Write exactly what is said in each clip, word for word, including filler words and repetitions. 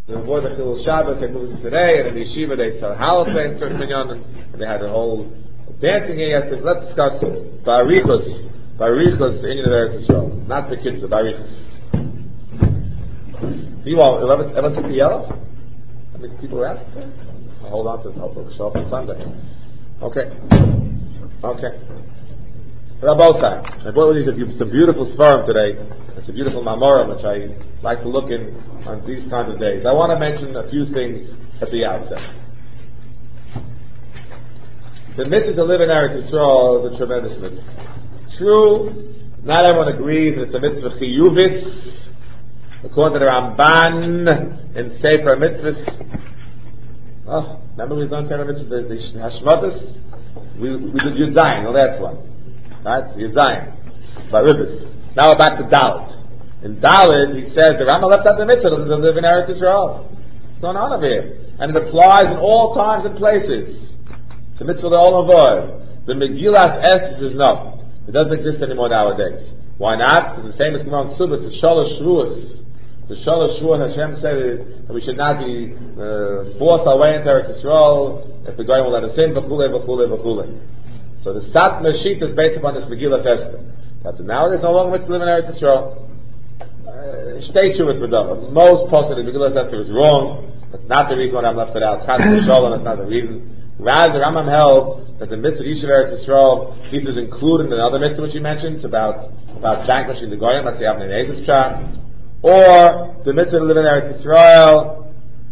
to avoid the Chilul Shabbat, they moved today, and in the yeshiva they started halacha in certain minyanim, and they had a whole dancing here yesterday. Let's discuss Barichos, Barichos, the Indian of Eretz Yisrael, not the kids, the Barichos. You all, eleven, eleven took the yellow? How many people were asking? I'll hold on to it, I'll show up on Sunday. Okay. Okay. Rabosai, I brought with you some beautiful svarim today. It's a beautiful mamorim which I like to look in on these kinds of days. I want to mention a few things at the outset. The mitzvah to live in Eretz Yisrael is a tremendous mitzvah. True, not everyone agrees that it's a mitzvah chiyuvis. According to the Ramban in Sefer Mitzvahs, oh, remember we've done Sefer Mitzvahs, the, the Hashmatas? We, we did Yud Zayin, well that's one. Right? Yud Zayin. By Rivers. Now we're back to Dalet. In Dalet, he says, the Rambam left out the mitzvah to live in Eretz Yisrael. What's going on over here? And it applies in all times and places. The mitzvah to all avoid. The Megillas Esther says no. It doesn't exist anymore nowadays. Why not? Because the same as Gemara in Subas, the Shalosh Shvuos. The Shalosh Shvuos, Hashem said that we should not be uh, forced our way into Eretz Yisrael if the guy will let us in, v'chule, v'chule, v'chule. So the Sat Meshit is based upon this Megillas Esther. That nowadays no longer to live in Eretz Yisrael. State Shuvas B'dava. Most possibly Megillas Esther is wrong. That's not the reason why I'm left it out. Chas v'sholem, that's not the reason. Rather, Rambam held that the mitzvah of Yishuv Eretz Yisrael is included in another mitzvah which he mentions about about vanquishing the goyim, like the Avnei Nezis chart, or the mitzvah to live in Eretz Yisrael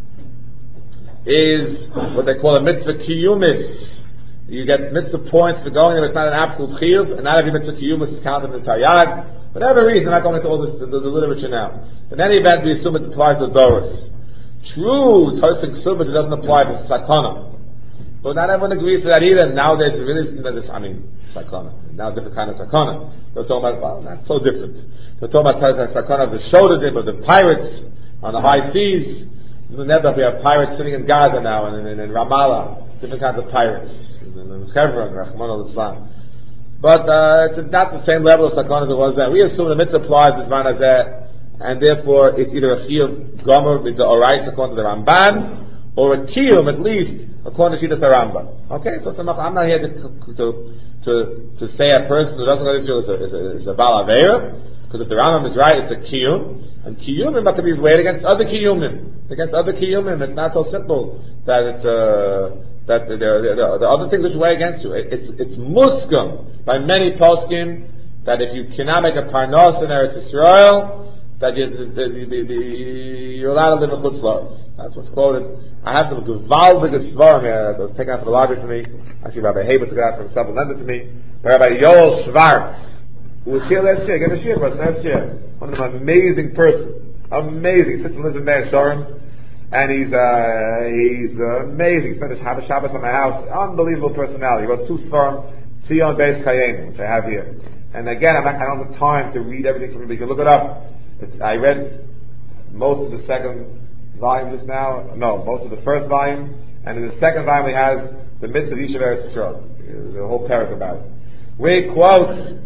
is what they call a mitzvah kiyumis. You get mitzvah points for going there. It's not an absolute chiyuv, and not every mitzvah kiyumis is counted in the Taryag. Whatever reason, I'm not going into all this, the, the, the literature now. In any event, we assume it applies to Doris. True, Tosik Subas, it doesn't apply to Sakana. But not everyone agrees to that either. Nowadays, it really isn't that this, I mean, sakana. Now, different kind of sakana. They're talking about, well, not so different. They're talking about sakana of the shoulder dip, of the pirates on the high seas. Never, we have pirates sitting in Gaza now, and in, in, in Ramallah. Different kinds of pirates. In, in Hebron, Rahman al-Islam. But, uh, it's not the same level of sakana as it was then. We assume the mitzvah applies to man as that, and therefore, it's either a chiyuv gomer, with the orais, according to the Ramban, or a kiyum, at least, according to Shitas Rambam. Okay, so I'm not here to to to, to say a person who doesn't go to Israel is a, is a, is a Baal Aveira, because if the Rambam is right, it's a kiyum, and kiyumim have to be weighed against other kiyumim, against other kiyumim. It's not so simple that it's uh, that there are the other things which weigh against you. It, it's it's muskam by many poskim that if you cannot make a parnos in Eretz Yisrael, that you, the, the, the, you're allowed to live in Chutz La'aretz. That's what's quoted. I have some gewaltige svarim here that was taken out for the library for me. Actually, Rabbi Haber took it out for himself and lent it to me. By Rabbi Yoel Schwartz, who was here last year, gave a shiur for us last year. One of them, amazing person. Amazing. He sits and lives in Meir Shorim. And he's, uh, he's uh, amazing. He spent his Shabbos on my house. Unbelievable personality. He wrote two svarim, Tzion Beis Chayim, which I have here. And again, I'm not, I don't have time to read everything from him, but you can look it up. It's, I read most of the second volume just now. No, most of the first volume. And in the second volume, he has the mitzvah of Yishuv Eretz Yisrael. There's a whole paragraph about it. Where he quotes,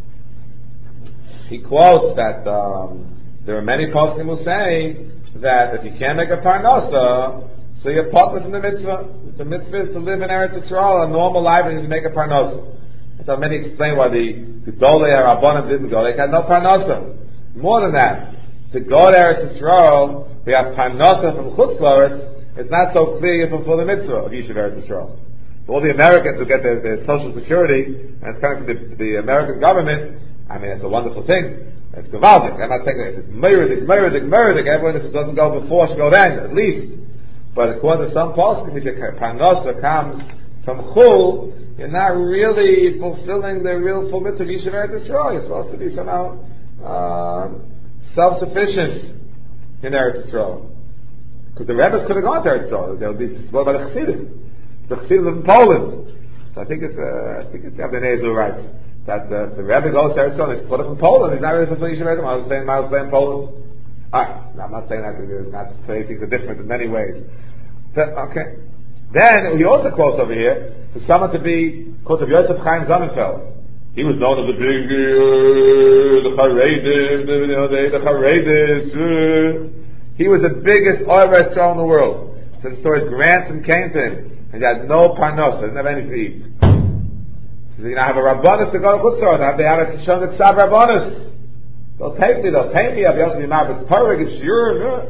he quotes that um, there are many poskim who say that if you can't make a parnosa, so you're part from the mitzvah. The mitzvah is to live in Eretz Yisrael, a normal life, and you make a parnosa. And so many explain why the Gedolei Rabbanim didn't go. They had no parnosa. More than that, to go to Eretz Yisrael, we have parnosa from Chutz La'aretz. It's not so clear you fulfill the mitzvah of Yishuv Eretz Yisrael. So all the Americans who get their, their social security, and it's coming from the, the American government, I mean, it's a wonderful thing. It's gewaldic. I'm not saying that it's murdic, murdic, murdic. Everyone that doesn't go before should go then, at least. But according to some poskim, if your parnosa comes from Chul, you're not really fulfilling the real full mitzvah of Yishuv Eretz Yisrael. You're supposed to be somehow Uh, self-sufficient in Eretz Yisrael. Because the Rebbe's could have gone to Eretz Yisrael. They'll be spoiled by the Chassidim. The Chassidim live in Poland. So I think it's, uh, I think it's Avnei Nezis who writes that uh, the Rebbe goes to Eretz Yisrael and he's split up in Poland. He's not really fulfilling Yishuv Eretz Yisrael. I was saying Miles Bay in Poland. Alright, no, I'm not saying that because not saying things are different in many ways. But, okay. Then, he also quotes over here, for someone to be, quotes of Yosef Chaim Sonnenfeld. He was known as the big, uh, the Charedim, the, you know, the, the Charedis. Uh, He was the biggest Oiver Yisrael in the world. So the story's grandson came to him, and he had no parnos, he didn't have anything to eat. He said, you know, I have a rabbanus to go to Chutzor, they have a Kishon Tzab rabbanus. They'll take me, they'll pay me, I'll be able to be married with Torah, it's your,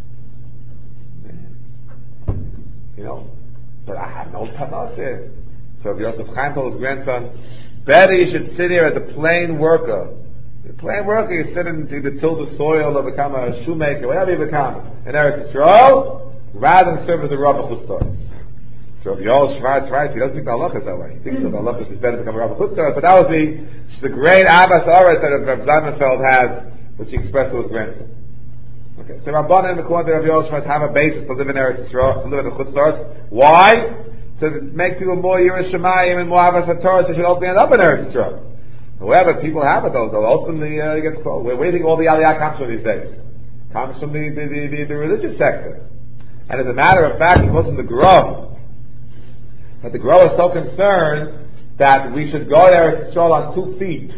you know, but I have no parnos here. So Yosef Chaim told his grandson, better you should sit here as a plain worker. A plain worker, you sit and either till the soil or become a shoemaker, whatever you become, in Eretz Yisrael, rather than serve as a Rabbi Chutzor. So if Yoel Schwartz writes, he doesn't think the halachas that way. He thinks that the halachas is better to become a Rabbi Chutzor, but that was the, the great Abbas Oretz that Rav Zamenfeld has, which he expressed to his grandson. Okay, so Rabbanan, according to Rav Yoel Schwartz, have a basis to live in Eretz Yisrael, to live in the Chutzor. Why? To make people more Yiras Shamayim and more Abbas HaTorah, so they should ultimately end up in Eretz Yisrael. However, people have it though, they'll ultimately uh, get close. We're waiting all the Aliyah comes from these days. Comes from the, the, the, the, the religious sector. And as a matter of fact, it wasn't the Grove. But the Grove is so concerned that we should go to Eretz Yisrael on two feet.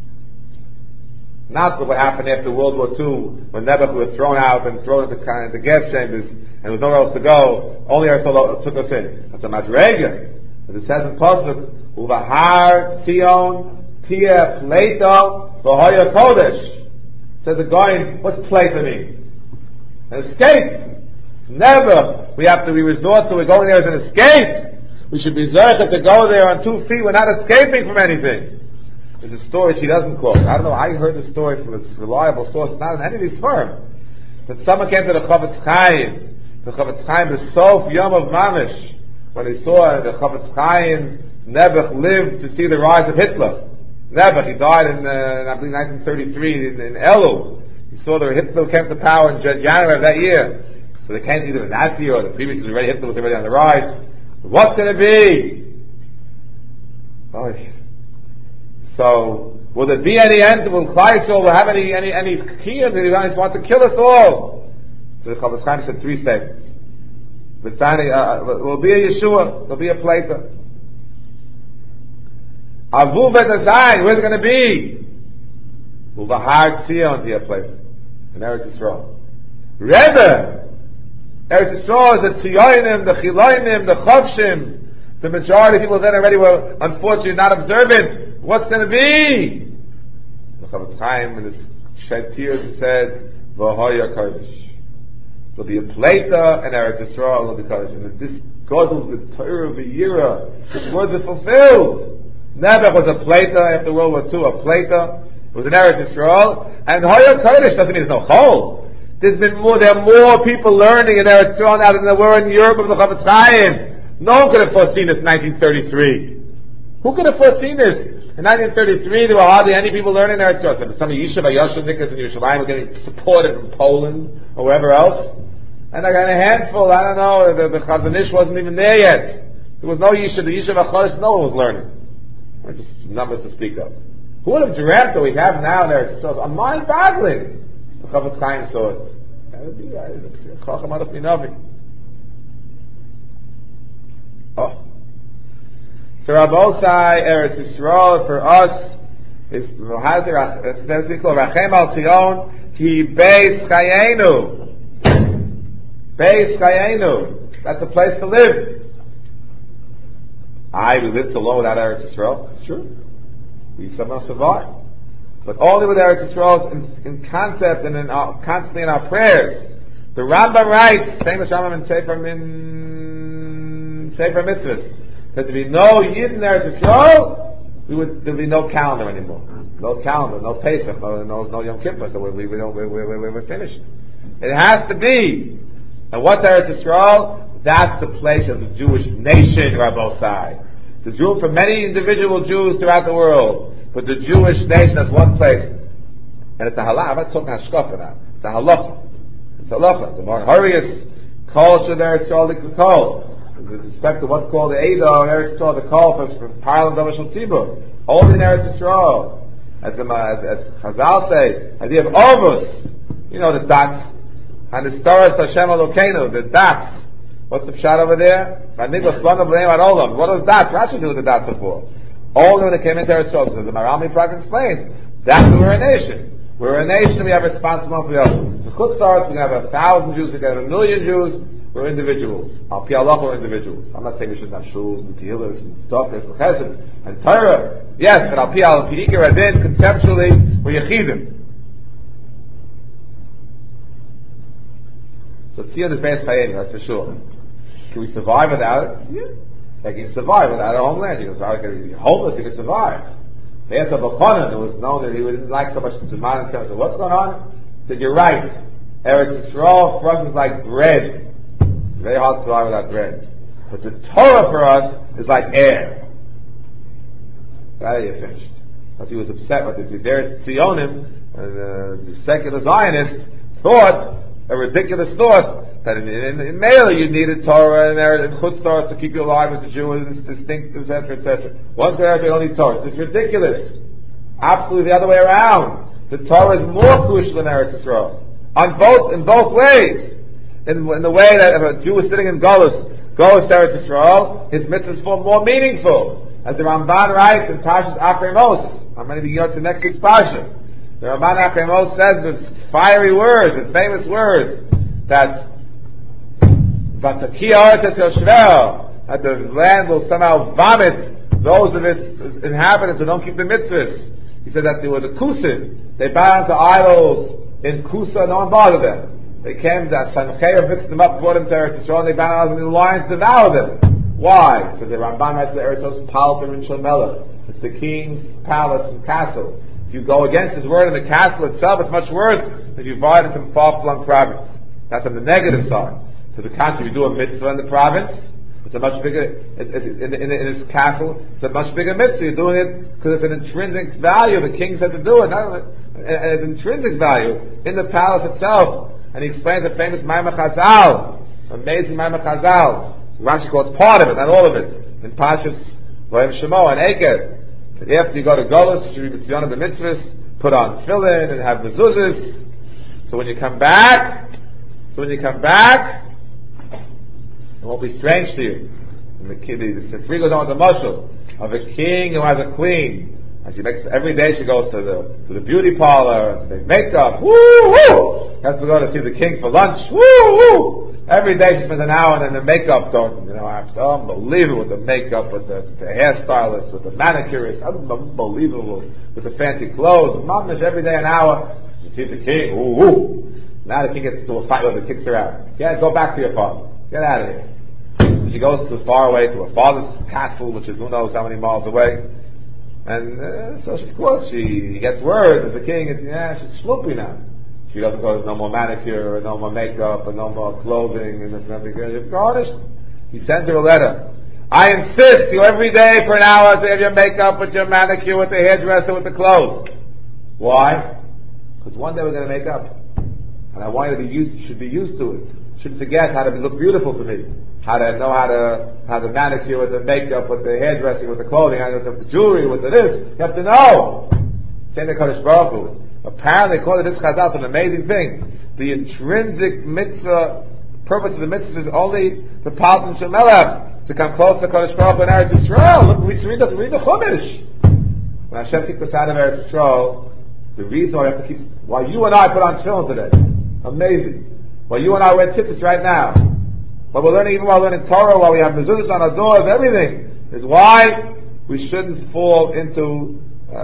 Not what happened after World War Two, when Nebuchadnezzar was thrown out and thrown into the gas chambers, and there was nowhere else to go. Only Eretz Yisrael took us in. That's a Madrega. As it says in Pasuk, Uvahar Tzion Tia Pleito V'Hoya Kodesh. Says the guy, what's Pleito mean? An escape. Never. We have to, we resort to, we're going there as an escape. We should be zercha to go there on two feet. We're not escaping from anything. There's a story she doesn't quote. I don't know, I heard the story from a reliable source, not in any of these firms. But someone came to the Chavetz Chaim. The Chavetz Chaim, the Sof Yom of Mamish, when he saw the Chavetz Chaim, Nebuch lived to see the rise of Hitler. Nebuch, he died in, uh, I believe, nineteen thirty-three in, in Elul. He saw that Hitler came to power in January of that year. So they came either the Nazi or the previous already, Hitler was already on the rise. What's going to be? Oh, so, will there be any end? Will Klai Yisrael will have any any any kiyum? He wants to kill us all. So the Chavetz Chaim said three statements. Uh, will be a Yeshua. There'll be a Pleito. Avu B'Tazayin. Where's it going to be? Will the Har Tzion be a Pleito in Eretz Yisrael? Rebbe. Eretz Yisrael is the Tziyonim, the Chilonim, the Chavshim. The majority of people then already were unfortunately not observant. What's going to be? The Chavetz Chaim in his shed tears said, V'Hoya Kodesh. There'll be a Pleita and Eretz Yisrael will be Kodesh. And if this Godel, the Torah of the Yira, this words are fulfilled. Nebuch was a Pleita after World War Two, a Pleita. It was in Eretz Yisrael. And Hoya Kodesh doesn't mean there's no Chol. There's been more, there are more people learning in Eretz Yisrael now than there were in Europe of the Chavetz Chaim. No one could have foreseen this in nineteen thirty-three. Who could have foreseen this? In nineteen thirty-three, there were hardly any people learning Eretz Yisrael. Some Yeshiva Yashivnikas in Yerushalayim were getting supported from Poland or wherever else. And I got a handful, I don't know, the, the Chazon Ish wasn't even there yet. There was no Yeshiva, the Yeshiva Chodesh, no one was learning. Just numbers to speak of. Who would have dreamt that we have now in Eretz Yisrael? A mind-boggling. The Chavetz Chaim saw it. That would be, Chacham Adaf Minavi. Oh. So Rabbosai, Eretz Yisrael, for us, is Rachem Al Tzion, Ki Beis Chayenu. Beis Chayenu. That's a place to live. I, we lived alone without Eretz Yisrael. It's true. We somehow survived. But only with Eretz Yisrael in, in concept and in our, constantly in our prayers. The Rambam writes, famous Rambam in Sefer Min, Sefer Mitzvahs, that there be no Yid in Eretz Yisrael, we would, there would be no calendar anymore. No calendar, no Pesach, no, no, no Yom Kippur, so we, we, we, we, we, we, we're finished. It has to be. And what's Eretz Yisrael? That's the place of the Jewish nation, Rabbosai. There's room for many individual Jews throughout the world, but the Jewish nation is one place. And it's a halakha. I'm not talking hashkafa now. It's a halakha. It's a halakha. The more hurriest culture there, it's all the kol. With respect to what's called the Eidah or Eretz Yisrael, the kol for, for Parliament of Shal Tzibur. Only in Eretz Yisrael. As, the, as, as Chazal say, as you have Ovus, you know the dots, and the stars Hashem Elokeinu, the dots. What's the pshat over there? What are the dots? Rashi knew what the dots are for. Only when they came into Eretz Yisrael, so the Marami Prague explains, that's why we're a nation. We're a nation, we have responsibility for the others. The Chutz La'aretz, we can have a thousand Jews, we can have a million Jews. We're individuals. Al Pi Allah, we're individuals. I'm not saying we shouldn't have shuls and tehillas and tzedakahs and chesed and Torah. Yes, but Al Pi Allah, Pi Ikar Adin, conceptually, we're yechidim. So Tzion is based by that's for sure. Can we survive without it? Yeah. Like you can survive without a homeland. You can survive. You're homeless, you can survive. The answer of Bachonan, it was known that he didn't like so much the man in terms of what's going on. He said, you're right. Eretz Yisrael for us is like bread. It's very hard to survive without bread. But the Torah for us is like air. That you finished. But he was upset with it. The Eretz Tzionim, uh, the secular Zionist, thought, a ridiculous thought, that in, in, in Mela you needed Torah and there and Chutz Torah to keep you alive as a Jew and it's distinct, et cetera, et cetera. Once there, you don't need Torah. It's ridiculous. Absolutely the other way around. The Torah is more crucial than Eretz Yisrael. On both, in both ways. In, in the way that if a Jew is sitting in Golus, Golus Eretz Yisrael, his mitzvahs feel more meaningful. As the Ramban writes in Pashas Akhrei Mos, I'm going to be to next week's Pasha. The Ramban Akhrei Mos says with fiery words, with famous words, that that the land will somehow vomit those of its inhabitants who don't keep the mitzvahs. He said that they were the Kusim. They bowed to idols in Kusa, no one bothered them. They came, that Sancheir mixed them up, brought them to Eretz Yisrael, and they bowed and the lions devoured them. Why? Because the Ramban writes the Eretz Yisrael's Palter in Shalmela. It's the king's palace and castle. If you go against his word in the castle itself, it's much worse than if you divide it into far-flung province. That's on the negative side. To the contrary, you do a mitzvah in the province, it's a much bigger, it, it, in, in, in its castle, it's a much bigger mitzvah. You're doing it because it's an intrinsic value. The king said to do it, not an, an intrinsic value in the palace itself. And he explains the famous Maimah Chazal, amazing Maimah Chazal. Rashi calls part of it, not all of it, in Pashas Vayim Shemo and Eker. After you go to Golus, you should be mitzvah the mitzvahs, put on tefillin and have mezuzahs. So when you come back, so when you come back, it won't be strange to you. And the kid, the Sifri goes on with the mushal of a king who has a queen, and she makes every day she goes to the to the beauty parlor and they make up. Woo woo! Has to go to see the king for lunch. Woo woo! Every day she spends an hour and then the makeup done. You know, it's unbelievable with the makeup, with the, the hairstylist, with the manicurist, unbelievable with the fancy clothes. Mamish every day an hour. You see the king. Woo woo! Now the king gets into a fight with her, kicks her out. Yeah, go back to your father. Get out of here. She goes too far away to her father's castle, which is who knows how many miles away. And uh, so, she, of course, she gets word that the king is, yeah, she's sloopy now. She doesn't go, no more manicure, or no more makeup, or no more clothing, and there's nothing. She's garnished. He sends her a letter. I insist you every day for an hour to have your makeup with your manicure, with the hairdresser, with the clothes. Why? Because one day we're going to make up. And I want you to be used, you should be used to it. Shouldn't forget how to look beautiful for me. How to know how to how to manicure with the makeup, with the hairdressing, with the clothing, with the jewelry, with the this. You have to know. Same the Kodesh Baruch Hu. Apparently, according to this Chazal, it's an amazing thing. The intrinsic mitzvah, purpose of the mitzvah is only the Paltan Shemelech, to come close to Kodesh Baruch Hu in Eretz Yisrael. Look, we read the, read the Chumash. When Hashem kicked us out of Eretz Yisrael, the reason why we have to keep, why you and I put on tefillin today, amazing. While you and I wear tzitzis right now, while we're learning, even while we're learning Torah, while we have mezuzahs on our doors, everything, is why we shouldn't fall into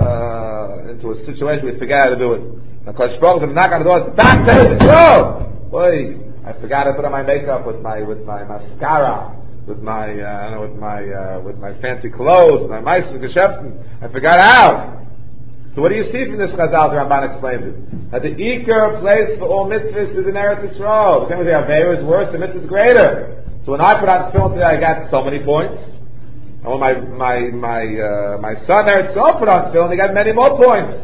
uh, into a situation where we forget how to do it. Now, Kodesh Baruch Hu, knock on the door, back to the show. Boy, I forgot to put on my makeup with my with my mascara, with my uh, I don't know, with my uh, with my fancy clothes, with my meister geschäften. I forgot how. So what do you see from this Chazal? The Ramban explains it. That the Iker place for all mitzvahs is in Eretz Yisrael. The same way the Aveira is worse, the mitzvah is greater. So when I put on film today, I got so many points. And when my my my uh, my son Eretz Yisrael put on film, he got many more points.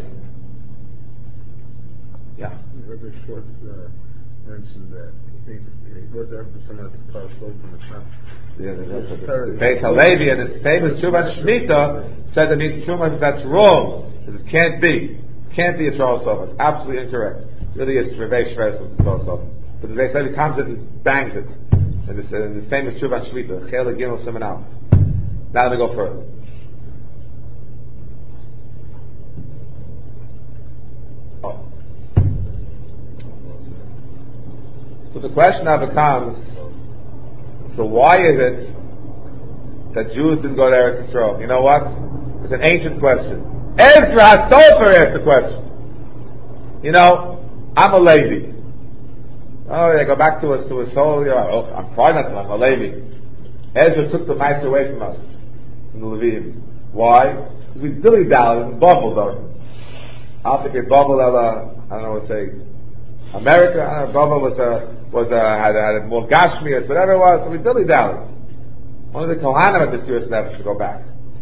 Yeah. Rabbi Schwartz uh, mentioned that he he brought that for some of the parasol from the top. Yeah, the Beit Halevi and the same as Truman Shemitah said that means Truman, that's wrong. It can't be. Can't be a Torah Sofer. It's absolutely incorrect. It really is Revei Shveres of the Torah Sofer. But the Beit Halevi comes in and bangs it. And it's in the famous Truman Shemitah, Chela Gimel Siman. Now let me go further. Oh. So the question now becomes, so why is it that Jews didn't go to Eretz Yisrael? You know what? It's an ancient question. Ezra HaSofer asked the question. You know, I'm a Levi. Oh, they go back to us to his soul. You know, oh, I'm probably not. I'm a Levi. Ezra took the mice away from us, from the Levium. Why? Because we dilly dallied and bubbled though. I think a bubble of a, I don't know what to say, America. I don't know, bubble was a was a had, had more Gashmias, whatever it was. So we dilly dallied. Only the Kohanim at the Jewish never should go back.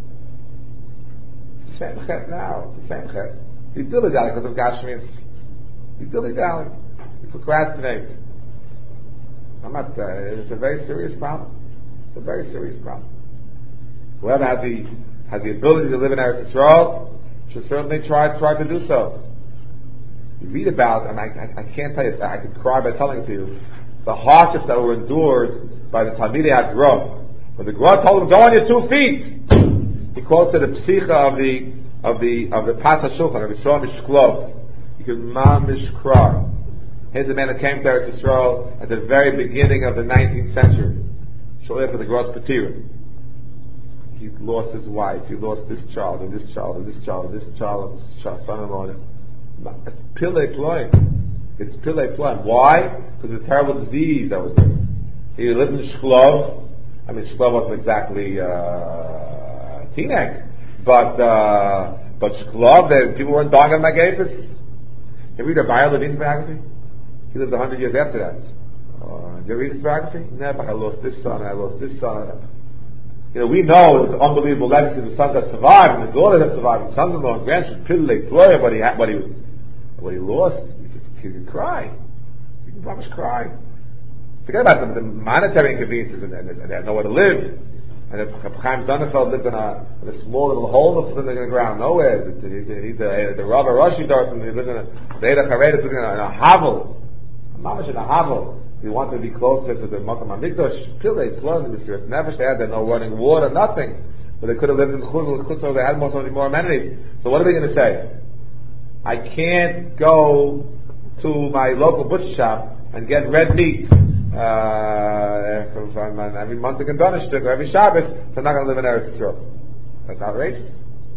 It's the same chet now. It's the same chet. We dilly dallied because of Gashmias. We dilly dallied. We procrastinate. I'm not. Uh, it's a very serious problem. It's a very serious problem. Whoever has the has the ability to live in Eretz Yisrael should certainly try try to do so. You read about, and I, I, I can't tell you, I could cry by telling it to you, the hardships that were endured by the Talmidei HaGra. When the Gra told him, "Go on your two feet," he quotes the psicha of the of the of the Pas HaShulchan of Yisrael Mishklov. You could mamish cry. Here's a man that came to Eretz Yisrael at the very beginning of the nineteenth century, shortly after the Gra's Patira. He lost his wife, he lost this child, and this child, and this child, and this child, and this child, son-in-law. It's Pillei Ploim. It's Pillei Ploim. Why? Because of the terrible disease that was there. He lived in Shklov. I mean, Shklov wasn't exactly uh, Teaneck, but uh, but Shklov, they, people weren't dying on Magafis. You read Rabbi Levin's biography? He lived a hundred years after that. Uh, did you read his biography? Never. I lost this son, I lost this son. You know, we know it's an unbelievable legacy of the sons that survived, and the daughters that survived, and sons-in-law and grandchildren, Pillei Ploim, but he had, what he what he lost. He said, "You can cry. You can promise cry. Forget about the, the monetary inconveniences, and, and, and they had nowhere to live. And if Chaim Sonnenfeld lived in a, in a small little hole in the ground, nowhere. He's, he's a, the Rav Rashi Dorfman, he lived in a, the Eda Charedes living in a, in a hovel. A mamash in a hovel. He wanted to be closer to the Makam HaMikdash. Pillei Ploim in the street. Never they had no running water, nothing. But they could have lived in the Chutz, so they had more, so more amenities. So what are they going to say? I can't go to my local butcher shop and get red meat uh, every month in Donishtik or every Shabbos, so I'm not going to live in Eretz Yisrael. That's outrageous.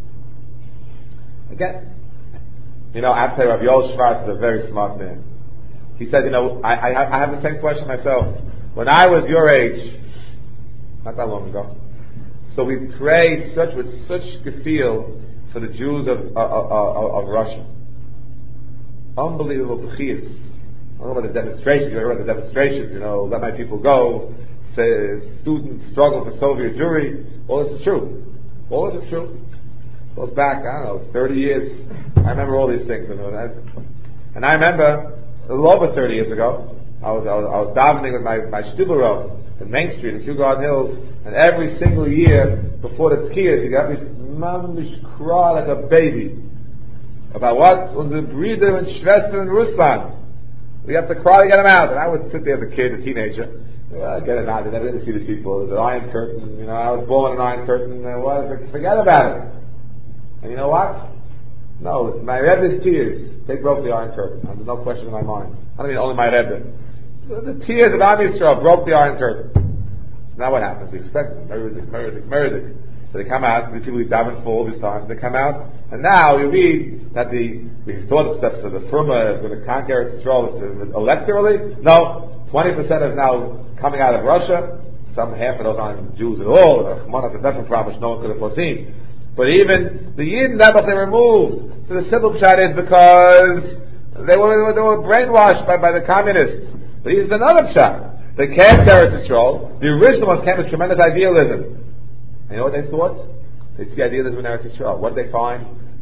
Again, you know, I have to tell you, Rav Yoel Schwartz is a very smart man. He said, you know, I, I, I have the same question myself. When I was your age, not that long ago, so we pray such with such gefühl for the Jews of of, of, of Russia. Unbelievable b'chias. I don't know about the demonstrations. You heard about the demonstrations. You know, let my people go. Say, students struggle for Soviet Jewry. All this is true. All this is true. Goes back, I don't know, thirty years. I remember all these things. You know, that. And I remember a little over thirty years ago, I was I was, I was davening with my my Shtibel Rav in Main Street in Kew Garden Hills, and every single year before the tkiyah, he got me mamish cry like a baby. About what? Unsere Brüder and Schwestern in Rusland. We have to cry to get them out. And I would sit there as a kid, a teenager. Well, get it out. I never get to see these people. There's an Iron Curtain. You know, I was born in an Iron Curtain. And what? Forget about it. And you know what? No, listen, my Rebbe's tears, they broke the Iron Curtain. There's no question in my mind. I don't mean only my Rebbe. The tears of Am Yisrael broke the Iron Curtain. So now what happens? We expect them. Murder, murder, murder. So they come out, the people who daven for all these times, they come out, and now you read that the, we thought the steps of the Fruma is going to conquer Israel electorally. No, twenty percent is now coming out of Russia. Some half of those aren't Jews at all. That's a different problem which no one could have foreseen. But even the Yidden, that they removed. So the simple pshat is because they were, they were brainwashed by, by the communists. But here's another pshat. They came to Eretz Yisrael. The original ones came with tremendous idealism. And you know what they thought? They see idealism in Eretz Yisrael. What did they find?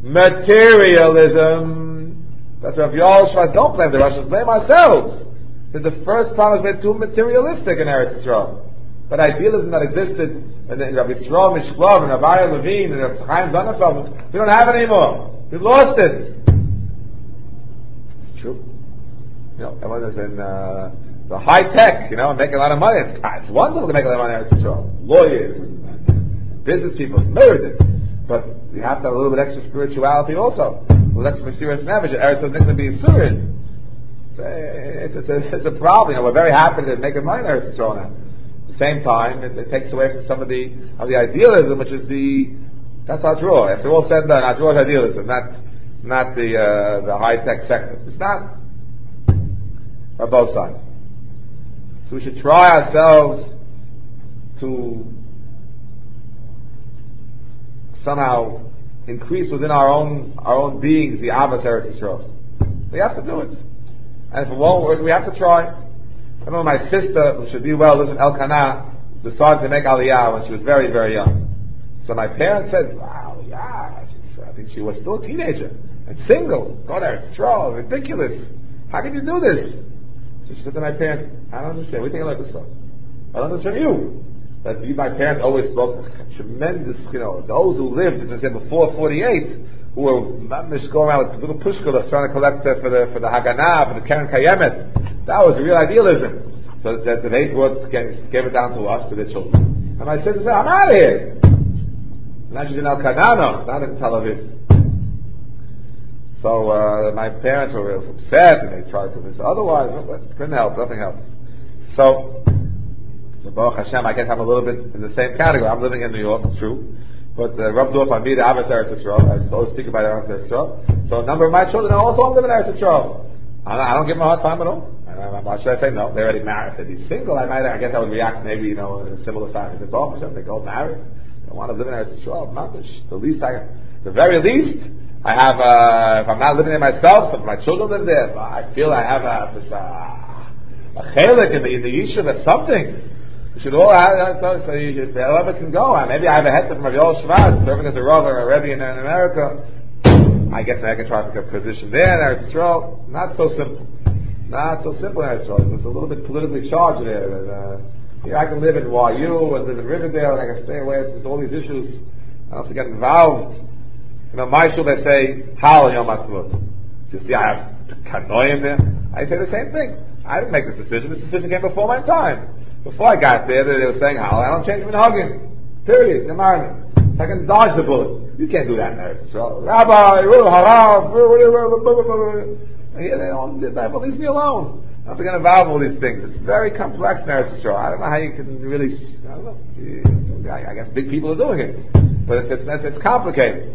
Materialism. That's Rav Yoel Schwartz. Don't blame the Russians, blame ourselves. Because the first promise made too materialistic in Eretz Yisrael. But idealism that existed in, in Rav Yisrael Mishklov and Rav Aryeh Levine and Rav Chaim Sonnenfeld, we don't have it anymore. We've lost it. It's true. You know, everyone is in uh, the high tech, you know, and making a lot of money. It's, it's wonderful to make a lot of money in Eretz Yisrael. Lawyers, business people, murdered. But we have to have a little bit extra spirituality also. A little extra mysterious nefesh. Eretz is going to be Surin. it's, it's, a, it's a problem. You know, we're very happy to make a money in Eretz Yisrael now. At the same time, it, it takes away from some of the of the idealism, which is the that's our draw. After all said and done, our draw is idealism, not not the uh, the high tech sector. It's not on both sides. So we should try ourselves to somehow increase within our own our own beings the Ahavas Eretz Yisrael. We have to do it, and if it won't work, we have to try. I remember my sister, who should be well, lives in Elkanah, decided to make Aliyah when she was very, very young. So my parents said, "Wow, yeah." I think she was still a teenager and single. Go there, it's wrong, ridiculous. How can you do this? So she said to my parents, "I don't understand. We think I like this stuff. I don't understand you." That you, my parents, always spoke tremendous. You know, those who lived, as I said, before forty-eight, who were mamish going around with little pushkulas trying to collect uh, for the for the Haganah, for the Keren Kayemet. That was real idealism. So that they brought, gave it down to us, to their children. And my sister said, "I'm out of here." Now she's in Elkanah, not in Tel Aviv. So uh, my parents were real upset, and they tried to convince. Otherwise, couldn't help. Nothing helped. So, so Baruch Hashem, I guess I'm a little bit in the same category. I'm living in New York, it's true. But uh, rubbed off on me the Ahavas Eretz Yisrael. I always speak about Eretz Yisrael. So a number of my children are also living in Eretz Yisrael. I don't, I don't give them a hard time at all. Why should I say no? They're already married. If they'd be single, I might. I guess I would react maybe, you know, in a similar fashion. If it's all they go married. They want to live in Eretz Yisrael. The least I, the very least, I have. Uh, if I'm not living there myself, so if my children live there, I feel I have a this uh, a chelik in the in the yishuv or something. We should all have. So you, whoever can go. Maybe I have a head from Rav Yoel Shvat serving as a rav or a rebbe in, in America. I guess I can try to get a position there in Eretz Yisrael. Not so simple. Not so simple in Eretz Yisrael. It's a little bit politically charged there. And, uh, here I can live in Y U and live in Riverdale, and I can stay away from all these issues. I don't have to get involved. You know, my shul they say Hal Yom Ha'atzmaut. You see, I have Kanoim there. I say the same thing. I didn't make this decision. This decision came before my time. Before I got there, they were saying Hal. I don't change minhagim. Period. Environment. I can dodge the bullet. You can't do that in Eretz Yisrael. Rabbi, Harav, here they don't do that, but leave me alone. I'm not going to involve all these things. It's very complex in Eretz Yisrael. I don't know how you can really, I don't know. I guess big people are doing it. But it's, it's, it's complicated.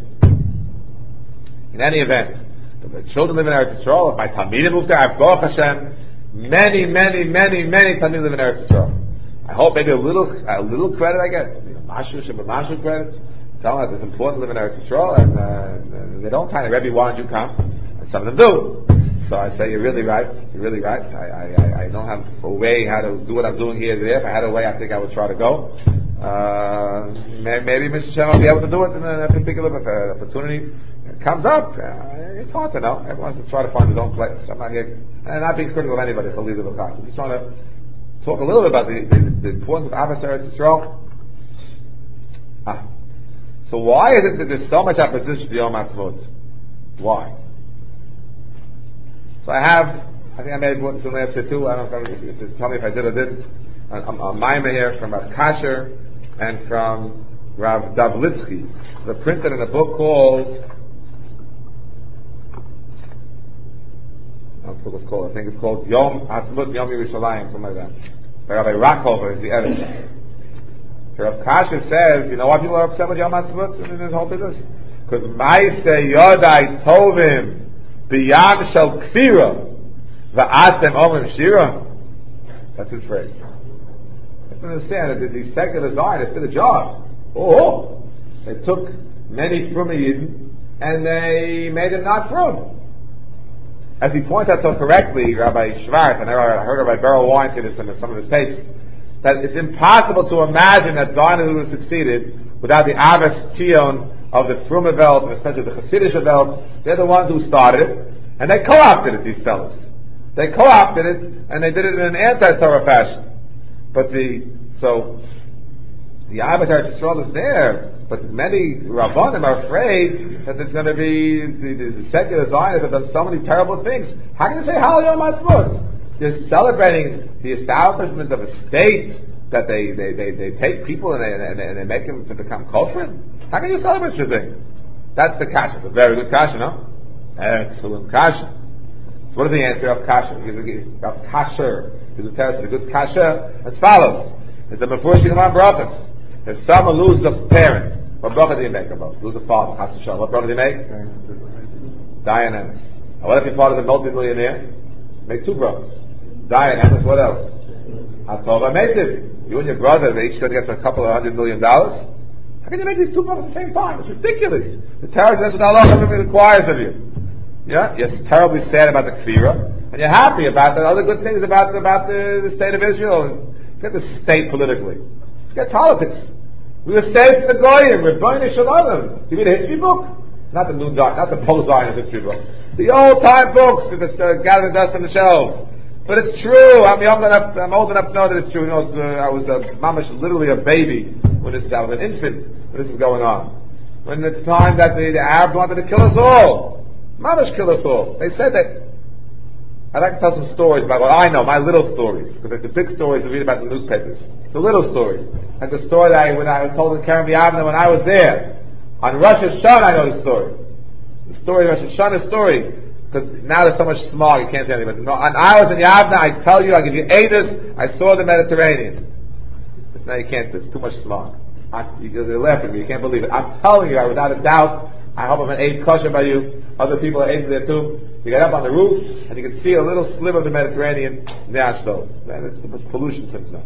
In any event, if the children live in Eretz Yisrael, if my Talmidim move there, I have Baruch Hashem, many, many, many, many Talmidim live in Eretz Yisrael. I hope maybe a little, a little credit I get. You know, Mashu, Shabbat Mashu credit. Tell them that it's important to live in Eretz Yisrael, and, uh, and they don't kind of, Rebbe, why don't you come? And some of them do. So I say, you're really right, you're really right. I, I, I don't have a way how to do what I'm doing here and there. If I had a way, I think I would try to go. Uh, maybe Mister Shem will be able to do it in a particular uh, opportunity. It comes up. Uh, it's hard to know. Everyone has to try to find his own place. I'm not here, and I'm not being critical of anybody, so leave it with us. I just want to talk a little bit about the, the, the importance of Ahavas Eretz Yisrael. Ah. So why is it that there's so much opposition to Yom Ha'atzmaut? Why? So I have, I think I made one some last year too. I don't know if, if, if tell me if I did or didn't. A, a, a mimer here from Rav Kasher and from Rav Davlitsky. They're printed in a book called, I don't know what it's called. I think it's called Yom Ha'atzmaut Yom Yerushalayim, something like that. By Rabbi Rockover is the editor. So Rav Kasher says, you know why people are upset with Yom Ha'atzmaut in this whole business? Because Ma'aseh Yodai Tovim B'yam Shel Kfira V'atem Omrim Shira. That's his phrase. You have to understand that these secular Zionists did a job. Oh, they took many from Yidden and they made them not from. As he points out so correctly, Rabbi Schwartz, and I heard Rabbi Beryl Weinstein in some of his tapes, that it's impossible to imagine that Zionism would have succeeded without the Ahavas Tzion of the Frumer Welt, and especially the Hasidic Welt. They're the ones who started it, and they co-opted it, these fellows. They co-opted it, and they did it in an anti-Torah fashion. But the, so, the Ahavas Eretz Yisrael is there, but many Rabbanim are afraid that it's going to be, the, the, the secular Zionists have done so many terrible things. How can you say Hal Yom Ha'atzmaut? They're celebrating the establishment of a state that they, they, they, they take people and they, and, they, and they make them to become kosher. How can you celebrate such a thing? That's the kasha. It's a very good kasha, no? Excellent kasha. So what is the answer of kasher? Of kasher. He will tell us the good kasher as follows. It's a mefurish on brachas. If someone loses a parent, what bracha do you make about? Lose a father, chas v'shalom. What bracha do you make? Die in emes. And what if your father's a multi-millionaire? Make two brachas. Die in emes. What else? Hatova meitiv. You and your brother, they each going to get a couple of hundred million dollars. How can you make these two brachas at the same time? It's ridiculous. The terror says what Allah requires of you. Yeah, you're terribly sad about the kfira, and you're happy about the other good things about about the, the state of Israel. Get the state politically. Get politics. We were saved from the Goyim. We're burning Shalom. You read a history book? Not the new doc, not the post-Zionist history books. The old-time books that are uh, gathering dust on the shelves. But it's true. I'm young enough. I'm old enough to know that it's true. You know, uh, I was uh, mamash, literally a baby when this. I was an infant when this was going on. When it's time that the, the Arabs wanted to kill us all, mamash kill us all. They said that. I'd like to tell some stories about what I know, my little stories, because like the big stories we read about in the newspapers. The little stories, like the story that I, when I was told in Kerem Yavna when I was there on Rosh Hashanah. I know the story. The story, Rosh Hashanah story. Because now there's so much smog, you can't say anything. But no, and I was in Yavna, I tell you, I give you Eidos, I saw the Mediterranean. But now you can't, there's too much smog. I, you, they're laughing at me, you can't believe it. I'm telling you, I, without a doubt, I hope I'm an Eid kosher by you. Other people are Eids there too. You get up on the roof, and you can see a little sliver of the Mediterranean near Ashdod. Man, it's the pollution since now.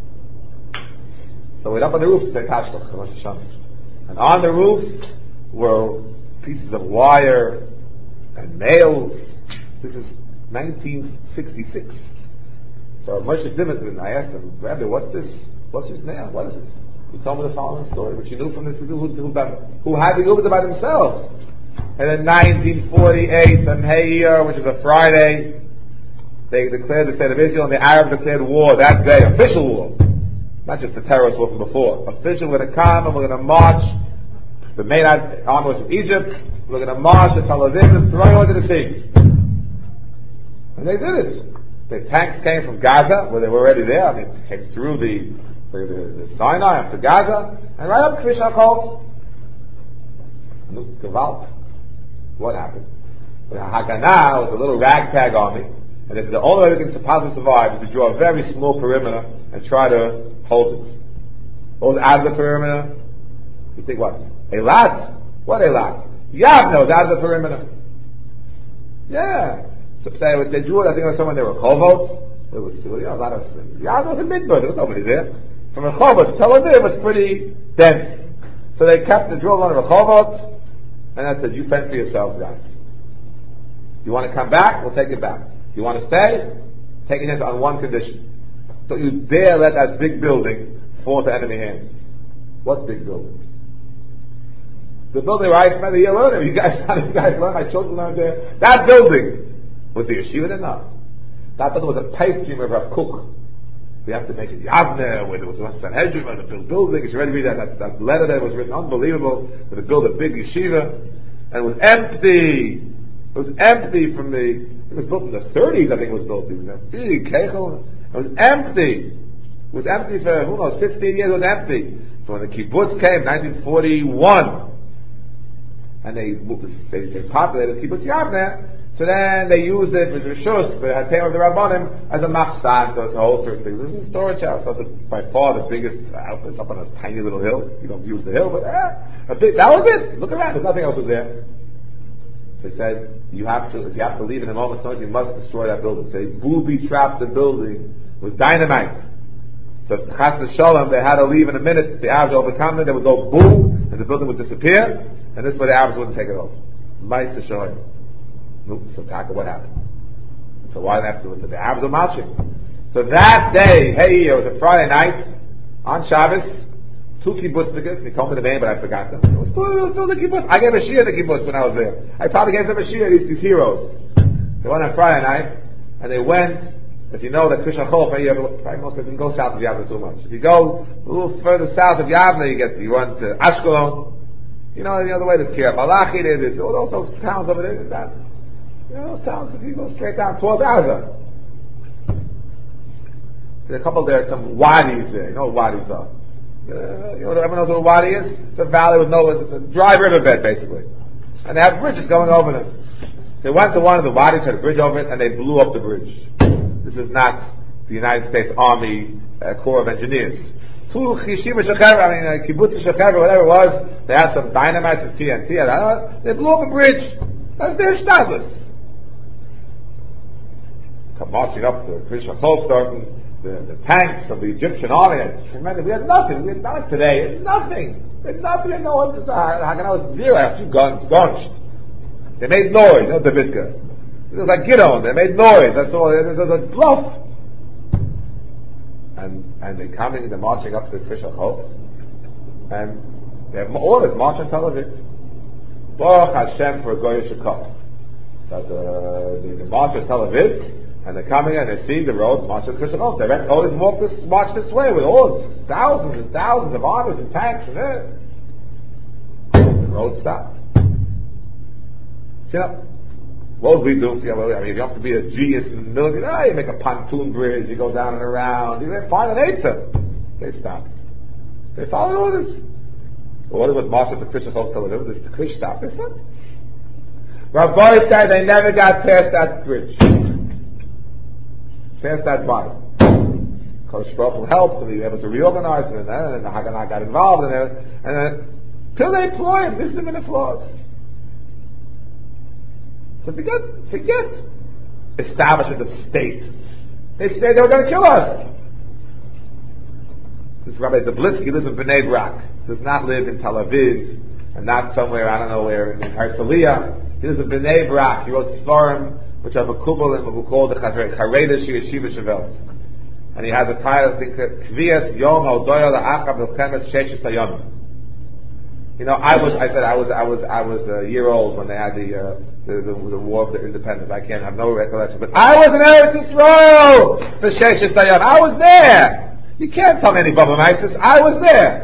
So we're up on the roof to say Tashkach, Rosh Hashanah. And on the roof were pieces of wire and nails. This is nineteen sixty-six. So Moshe Zimmerman, I asked him, Rabbi, what's this? What's this nail? What is it? He told me the following story, which he knew from this, who, who, who, who had the Yubah by themselves. And in nineteen forty-eight, on Meir, which is a Friday, they declared the state of Israel, and the Arabs declared war that day, official war. Not just the terrorist war from before. Official, we're going to come and we're going to march. The main army was from Egypt. We're going to march to Tel Aviv and throw you into the sea. And they did it. The tanks came from Gaza, where they were already there. I mean, came through the, the, the, the Sinai up to Gaza, and right up to Kvish HaKol. Gewalt. What happened? The Haganah was a little ragtag army, and if the only way we can possibly survive is to draw a very small perimeter and try to hold it. What was out of the perimeter? You think what? Eilat? What Eilat? Yavna was out of the perimeter. Yeah. So they drew it, I think it was somewhere there were Chovot. There was, you know, a lot of, Yavna was a midbar, there was nobody there. From Rehovot to Tel Aviv was pretty dense. So they kept the drill on Rehovot, and I said, you fend for yourselves, guys. You want to come back? We'll take it back. You want to stay? Take it on one condition. Don't you dare let that big building fall into enemy hands. What big building? The building where I spent a year learning. You guys, how did you guys learn? My children learned there. That building was the yeshiva there? No. That building was a pipe dream of Rav Kook. We have to make it Yavne, where there was a Sanhedrin, where they built buildings. You already read that, that, that letter that was written, unbelievable, where they built a big yeshiva, and it was empty. It was empty from the, it was built in the thirties, I think it was built, even a big keichel. It was empty. It was empty for, who knows, fifteen years it was empty. So when the kibbutz came, nineteen forty-one, and they moved, they, they populated kibbutz Yavne, so then they used it with Rishus, they had payment of the Rabbanim, as a machsan to, to hold certain things. This is a storage house. That's by far the biggest outfit up on a tiny little hill. You don't use the hill, but eh, a big, that was it. Look around, there's nothing else was there. They said, you have to, if you have to leave in a moment, you must destroy that building. They booby trapped the building with dynamite. So if Chas Shalom, they had to leave in a minute, the Arabs would overcome them, they would go boom, and the building would disappear, and this way the Arabs wouldn't take it over. Ma'aseh Shalom. So Taka, what happened? So why afterwards? So the Arabs were marching. So that day, hey, it was a Friday night on Shabbos. Two kibbutznikas. He told me the name, but I forgot them. It was still, it was still the kibbutz. I gave a shir the kibbutz when I was there. I probably gave them a shir. These, these heroes. They went on Friday night, and they went. If you know that Kvish HaKol, probably most of them go south of Yavna too much. If you go a little further south of Yavna, you get you run to Ashkelon. You know the other way. There's Kiryat Malachi. There's all those towns over there. That. You know, those towns, if you go straight down towards Gaza. There's a couple there, some wadis there. You know what wadis are? Uh, you know, everyone knows what a wadi is? It's a valley with no, it's a dry riverbed, basically. And they have bridges going over them. They went to one of the wadis, had a bridge over it, and they blew up the bridge. This is not the United States Army uh, Corps of Engineers. Two Yeshiva Shechever, I mean, uh, Kibbutz Shechever, whatever it was, they had some dynamite and T N T, I don't know, they blew up a bridge. That's their status. Come marching up to Krishna Chol, starting the, the tanks of the Egyptian army. Tremendous. We had nothing. We had nothing today. It's nothing. We had nothing. No one to Haganah was zero. I have a few guns, gunched. They made noise, you know, Davidka. It was like Gidon. They made noise. That's all. It was a bluff. And and they're coming, they're marching up to the Krishna Chol, and they have orders, march on Tel Aviv. Baruch Hashem for a Goyish Shekaf. That uh, the, the march on Tel Aviv, and they're coming and they see the road, march on Krishna Chol. They went, orders walk this, march this way with all thousands and thousands of armies and tanks and there. The road stopped. You know, what would we do? You know, I mean, if you have to be a genius in the military, ah, you make a pontoon bridge, you go down and around, you find an answer. They stopped. They followed orders. The order was march up to Krishna Chol Tel Aviv. This the Krish stopped. They stopped. Rabbi said they never got past that bridge. Past that body. Kodesh Baruch Hu helped, and they were able to reorganize it, and then and the Haganah got involved in it, and then till they employ him, this is in the flaws. So forget, forget establishment of state. They said they were going to kill us. This Rabbi Zablitsky lives in Bnei Brak. Does not live in Tel Aviv, and not somewhere, I don't know where, in Herzliya. He lives in Bnei Brak. He wrote Sfarim, which are Makubal and what we call the Charedes Yeshiva Shevelt. And he has a title, I think, Kvias Yom Odoya La'achab Milchemes Sheshes Hayom. You know, I was, I said, I was, I was, I was a year old when they had the, uh, the, the, the War of the Independence. I can't have no recollection, but I was in Eretz Yisrael for Sheshes Hayom. I was there. You can't tell me any Baba Mises. I was there.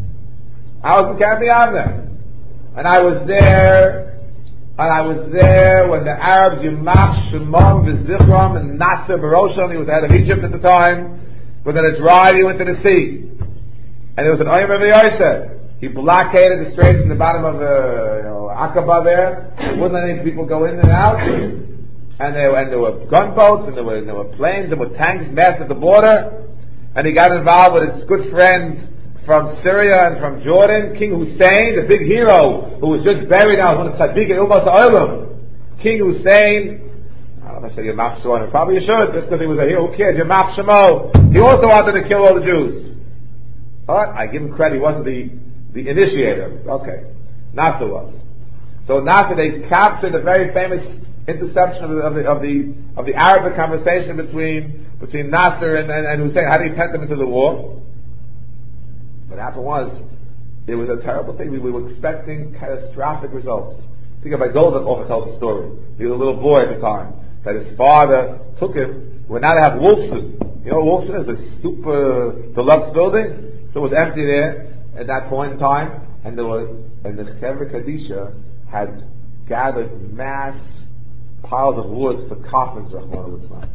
I was in Camp Yavne. And I was there, and I was there when the Arabs, Yimach, Shimon, V'zichron, and Nasser Baroshon, he was head of Egypt at the time, were going to drive you into the sea. And there was an Oyem of the Yosef. He blockaded the straits in the bottom of the, you know, Aqaba there. He wouldn't let any people go in and out. And there, and there were gunboats, and there were, there were planes, and there were tanks massed at the border. And he got involved with his good friend from Syria and from Jordan, King Hussein, the big hero, who was just buried now, one of Tzaddik and Umas Olam. King Hussein, I don't know if I say Yamach Shemon, probably you should, just because he was a hero, who cares, Yamach Shemo. He also wanted to kill all the Jews. But I give him credit, he wasn't the, the initiator. Okay. Nasser was. So Nasser, they captured a very famous interception of the, of the, of the, of the Arabic conversation between, between Nasser and, and, and Hussein. How did he tempt them into the war? What happened was, it was a terrible thing. We, we were expecting catastrophic results. Think of Adolzak often tells a story. He was a little boy at the time. That his father took him, when now they have Wolfson. You know Wolfson is a super deluxe building. So it was empty there at that point in time. And there was, and the Chevra Kadisha had gathered mass piles of wood for coffins, Rahman al-Islam.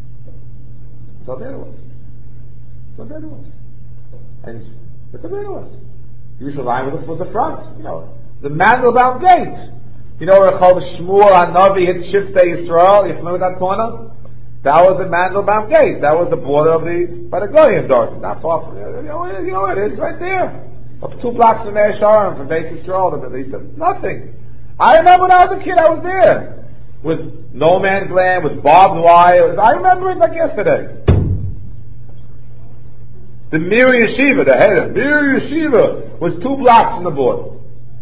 So there it was. So there it was. And But the middle was. Yerushalayim was, was the front, you know. The Mandelbaum Gate. You know where called Shmuel HaNavi hit Shiftei Yisrael? You familiar with that corner? That was the Mandelbaum Gate. That was the border of the, by the Goyim Dorf. Not far from there. You know, you know it is right there. Up two blocks from Meir Sharon, from Beit Yisrael, the Middle East. Nothing. I remember when I was a kid, I was there. With no man's land, with barbed wire. I remember it like yesterday. The Mir Yeshiva, the head of Mir Yeshiva, was two blocks from the border.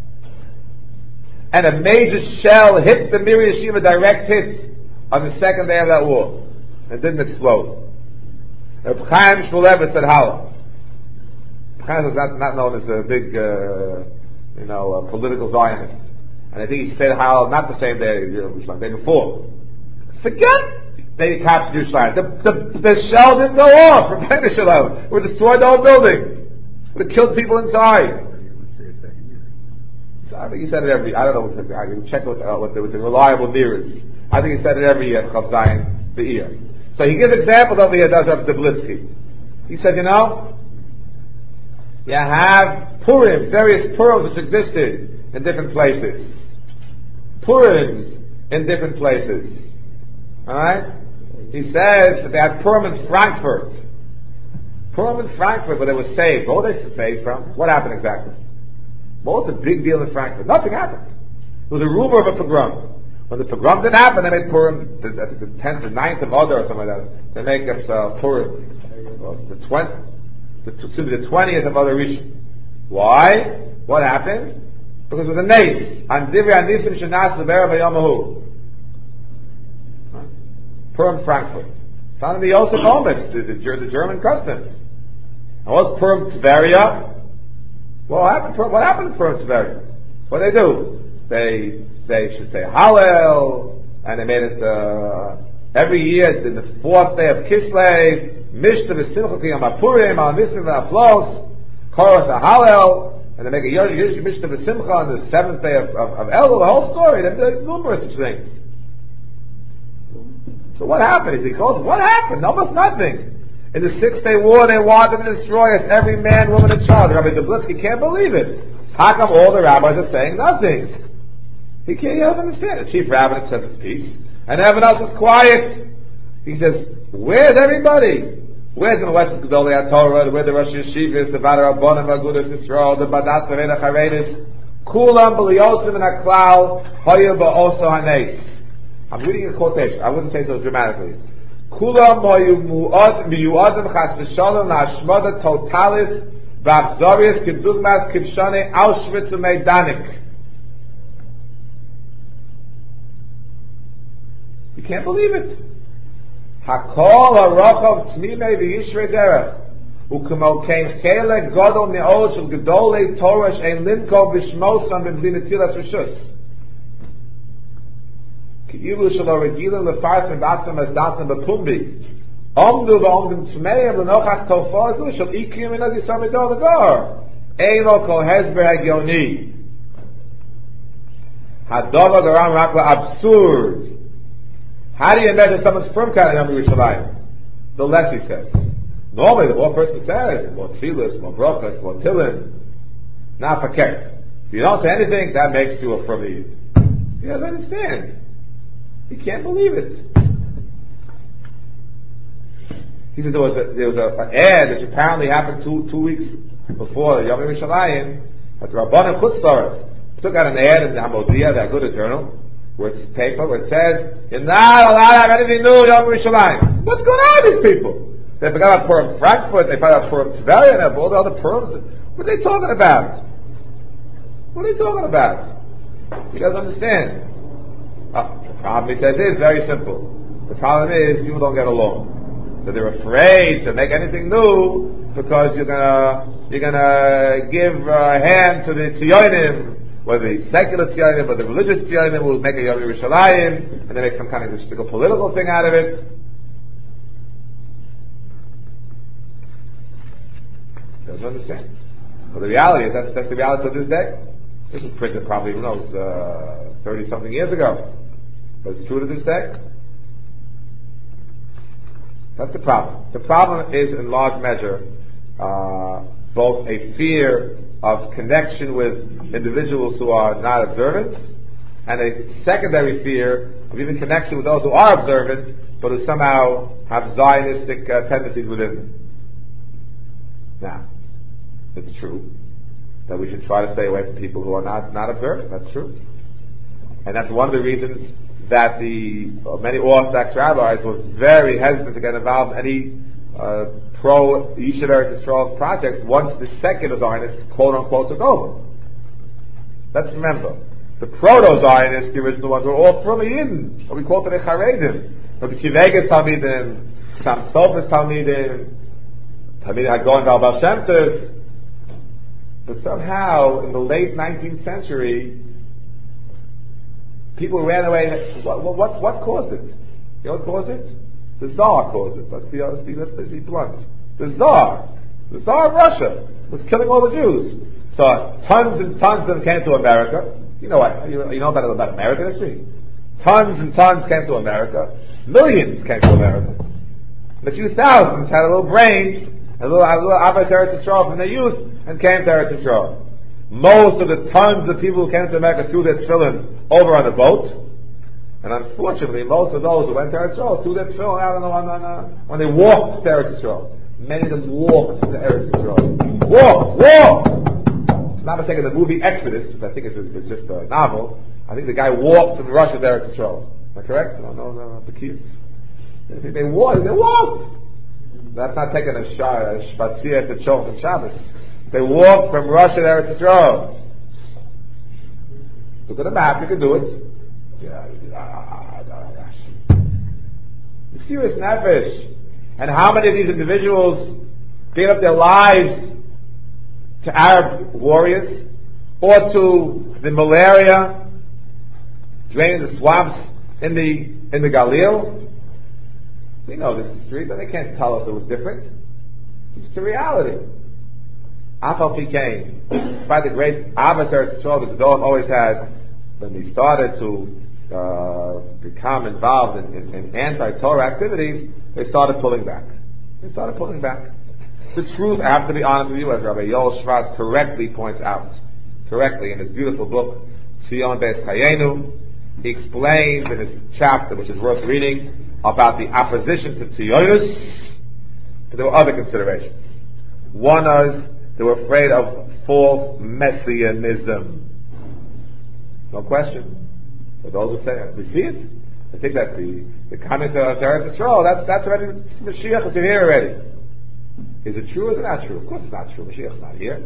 And a major shell hit the Mir Yeshiva, direct hit, on the second day of that war. It didn't explode. Reb Chaim Shmulevitz said Hala. Reb Chaim was not, not known as a big, uh, you know, uh, political Zionist. And I think he said Hala not the same day, the day before. Forget they captured Yerushalayim. The, the, the shell didn't go off from Ben Shalom. It would destroy the whole building. It would have killed people inside. So I think he said it every, I don't know what he said, I can check with, uh, with, the, with the reliable mirrors. I think he said it every year, Chav Zayin, the ear. So he gives examples over here, does of Zablitsky. He said, you know, you have Purim, various Purims which existed in different places. Purims in different places. Alright? He says that they had Purim in Frankfurt. Purim in Frankfurt, where they were saved. What were they saved from? What happened exactly? What was the big deal in Frankfurt? Nothing happened. It was a rumor of a pogrom. When the pogrom didn't happen, they made Purim, the, the, the tenth, the ninth of Adar or something like that. They make up uh, Purim, well, the twentieth, the, the twentieth of Adar Rishon. Why? What happened? Because it was a nace. And Divri Anifim Shanas Lebera V'Yomahu. Purim Frankfurt. Found in the Yosef Omitz, the, the, the German customs. And what's Purim Tveria? What happened? What happened to Purim Tveria? What did they do? They they should say Hallel, and they made it uh, every year in the fourth day of Kislev, Mishta v'Simcha Kiyam HaPurim, Al Nisrim v'Aflos, Chorus Hallel, and they make a Yom Mishta v'Simcha on the seventh day of, of, of Elul. The whole story. There's numerous such things. So what happened? He goes, what happened? Almost nothing. In the Six Day War, they wanted to destroy us, every man, woman, and child. Rabbi Dublitsky can't believe it. How come all the rabbis are saying nothing? He can't, he doesn't understand. The chief rabbi says it's peace, and everyone else is quiet. He says, where's everybody? Where's the West Gedolei Torah? Where's the Rosh Yeshivas, the Vadar Rabbanim, Agudas Yisrael, the Badat V'Reda Charedis? Kulam b'liyosim and aklal, hoya ba'oso hanes. I'm reading a quotation. I wouldn't say so dramatically. Kulam miyuadim chas v'shalom la'ashmada totalis v'achzorius k'dugmas k'vshane Auschwitz u'Meidanik. You can't believe it. Hakol ha'rochav t'mimei v'yishrei derech u'kemo kein chelek godol me'od shel gedolei Torah she'en linko v'shmosam b'bli netilas rishus. Ki'ilu shelo regilim lefarsim b'atzam as datzam b'pumbi omdu v'omdim t'meim l'nochach tofozu shel ikrim in az yisam edol l'gor eino kol hezber hagioni hadova garam rakla absurd. How do you measure someone's firm kind of Yom Yerushalayim? The less he says. Normally, the more person says, more tefillas, more brachas, more tillin. Not fakir. If you don't say anything, that makes you a firm Yid. He doesn't understand. He can't believe it. He said there was a, there was a, an ad which apparently happened two two weeks before Yom Yerushalayim at the Rabbanim Chutzlaretz took out an ad in the Hamodia, the Agudah journal, where it's paper, where it says, you're not allowed to have anything new in Yom Yerushalayim. What's going on with these people? They forgot about Purim Frankfurt, they forgot about Purim Tveria, and all the other Purims. What are they talking about? What are they talking about? He doesn't understand. Oh, the problem, he says, is very simple. The problem is, people don't get along. So they're afraid to make anything new, because you're gonna, you're gonna give a hand to the Tzionim, whether the secular Tzionim or the religious Tzionim will make a Yom Yerushalayim, and they make some kind of mystical political thing out of it. Doesn't understand. But the reality is, that's, that's the reality of this day. This was printed probably, who knows, uh, thirty something years ago. But it's true to this day. That's the problem. The problem is, in large measure, uh, both a fear of connection with individuals who are not observant, and a secondary fear of even connection with those who are observant, but who somehow have Zionistic uh, tendencies within them. Now, it's true that we should try to stay away from people who are not, not observant. That's true. And that's one of the reasons that the uh, many Orthodox rabbis were very hesitant to get involved in any uh, pro Yeshiva Eretz Yisrael projects once the secular Zionists, quote unquote, took over. Let's remember, the proto-Zionists, the original ones, were all from Yidden, what we call today Charedim. Rabbi Kivegas Talmidim, Sam Sofer's Talmidim, Talmidim Hagon Baal Shem Tov. But somehow, in the late nineteenth century, people ran away. What, what, what caused it? You know what caused it? The Tsar caused it. Let's be, let's be, let's be blunt. The Tsar, the Tsar of Russia, was killing all the Jews. So tons and tons of them came to America. You know what? You, you know about, about American history? Tons and tons came to America. Millions came to America. And a few thousands had a little brains, a little, a little Abbas Eretz Yisrael from their youth, and came to Eretz Yisrael. Most of the tons of people who came to America threw their tefillin over on a boat. And unfortunately, most of those who went to Eretz Yisrael threw their tefillin out on the, on, on, when they walked to Eretz Yisrael. Many of them walked to Eretz Yisrael. Walk! Walk! Not taking the movie Exodus, which I think is, is just a novel. I think the guy walked from Russia to Eretz Yisrael. Am I correct? No, no, no, the keys. They walked. They walked. That's not taking a shvatzia to Chol and Shabbos. They walked from Russia to Eretz Yisrael. Look at the map. You can do it. Yeah, the serious nefesh. And how many of these individuals gave up their lives to Arab warriors or to the malaria, draining the swamps in the in the Galil? We know this history, but they can't tell us it was different. It's the reality. Afal Pikein, by the great Ahavas Eretz Yisrael that the Gedolin always had, when they started to uh, become involved in, in, in anti-Torah activities, they started pulling back. They started pulling back. The truth, I have to be honest with you, as Rabbi Yoel Schwartz correctly points out, correctly in his beautiful book, Tzion Beis Chayenu, he explains in his chapter, which is worth reading, about the opposition to Tzionus, but there were other considerations. One is, they were afraid of false messianism. No question. But those who say, we see it. I think that the, the coming to Eretz Yisrael, that's, that's already, Mashiach is here already. Is it true or is it not true? Of course it's not true. Mashiach is not here.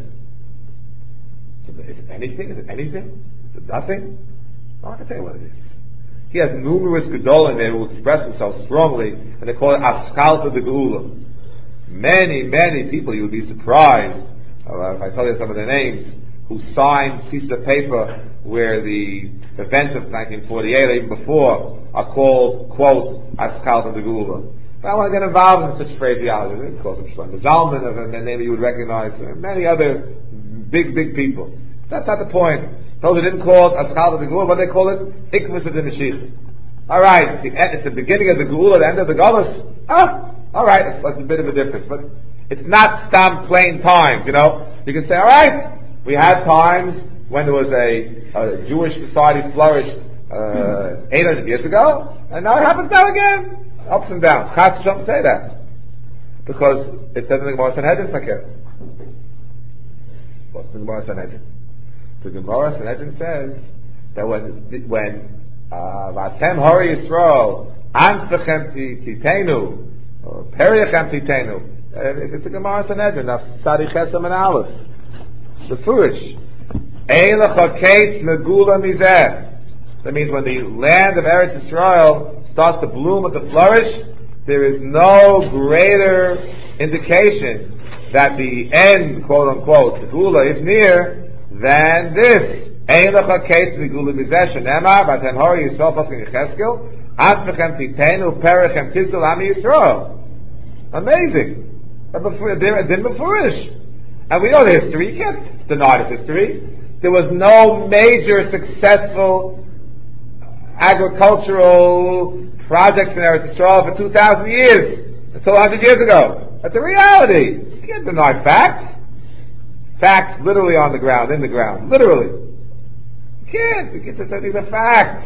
So is it anything? Is it anything? Is it nothing? No, I can tell you what it is. He has numerous Gedolim there who express themselves strongly, and they call it Aschalta de Geula. Many, many people, you would be surprised, uh, if I tell you some of the names, who signed pieces of paper where the events of nineteen forty-eight or even before are called, quote, Aschalta de Geula. But I want to get involved in such phraseology. Of course, I'm Shlomo Zalman, of a name you would recognize, and many other big, big people. That's not the point. Those who didn't call it Aschalta de Geula, but they call it Ikvus of the Mashiach. Alright, it's the beginning of the Geula, the end of the Galus. Ah, alright, that's, that's a bit of a difference. But it's not stam plain times, you know. You can say, alright, we had times when there was a, a Jewish society flourished uh, eight hundred years ago, and now it happens now again. Ups and downs. Chas shouldn't say that. Because it says in the Gemara Sanhedrin, Fakir. What's the Gemara Sanhedrin? So the Gemara Sanhedrin says that when when Vatem Hori Yisrael Anfechem Titenu or Periachem Titenu, it's a Gemara Sanhedrin. That's Tzadi Chesam and Aleph. The Furish. Eilach HaKetz Megula Mizeh. That means when the land of Eretz Yisrael starts to bloom and to flourish, there is no greater indication that the end, quote unquote, the Gula is near than this. Eilach HaKetz Megula Mizeh Shenema Vatem Hori Yisrael Paskin Yecheskel Anfechem Titenu Periachem Tisul Ami Yisrael. Amazing. Din Mefurish. And we know the history. You can't deny this history. There was no major successful agricultural projects in Eretz Yisrael for two thousand years, until one hundred years ago. That's a reality. You can't deny facts. Facts literally on the ground, in the ground. Literally. You can't. You can't say these are facts.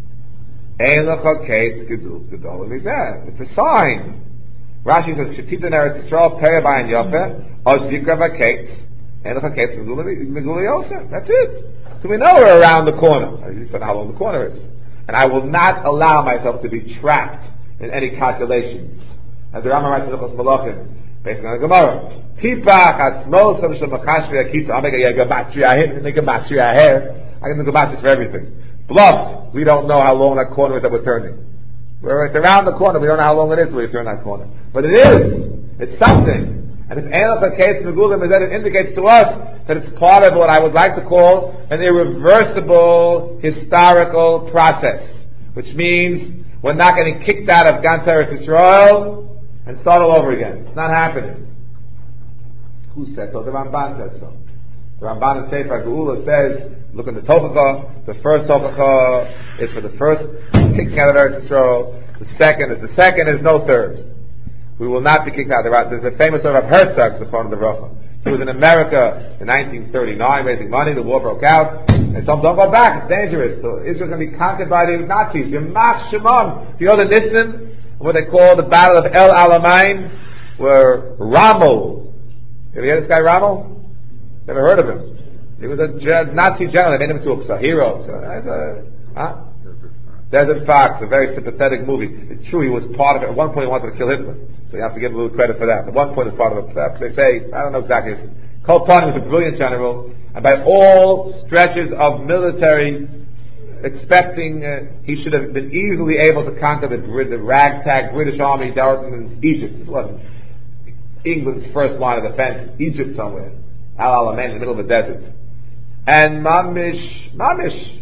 It's a sign. Rashi says, Shetita Eretz Yisrael, Peribayin Yofeh, Ozikra Vaketz, and the Vaketz Megula Yosef. That's it. So we know we're around the corner. I just don't know how long the corner is. And I will not allow myself to be trapped in any calculations. As the Rambam writes in Hilchos Malachim, based on the Gemara, Tipach Atzmos Sam Shemachashvi Akitza. I'll make a gematria here, make a gematria here. I can do gematrias for everything. Bluff. We don't know how long that corner is that we're turning. We're, it's around the corner. We don't know how long it is till we turn that corner. But it is. It's something. And if Eilach HaKetz Megulim is that, it indicates to us that it's part of what I would like to call an irreversible historical process. Which means we're not getting kicked out of Gan Eretz Yisrael and start all over again. It's not happening. Who said so? The Ramban said so. The Ramban in Sefer Geula says, look at the Tochacha. The first Tochacha is for the first kicking out of Eretz Yisrael. The second is the second is no third. We will not be kicked out. There's a famous sort of Herzog, the phone of the Racha. He was in America in nineteen thirty-nine raising money. The war broke out. And told him, don't go back. It's dangerous. So Israel's going to be conquered by the Nazis. Yamach Shemam. Do you know the Nissen? What they call the Battle of El Alamein? Where Rommel. Have you heard this guy Rommel? Never heard of him. He was a Nazi general. They made him into a hero. So, a, huh? Desert Fox, a very sympathetic movie. It's true, he was part of it. At one point he wanted to kill Hitler. So you have to give him a little credit for that. At one point he was part of it. They say, I don't know exactly. Kol Panim was a brilliant general. And by all stretches of military expecting, uh, he should have been easily able to conquer the, the ragtag British army down in Egypt. This wasn't England's first line of defense. Egypt somewhere. Al Alamein in the middle of the desert. And Mamish, Mamish,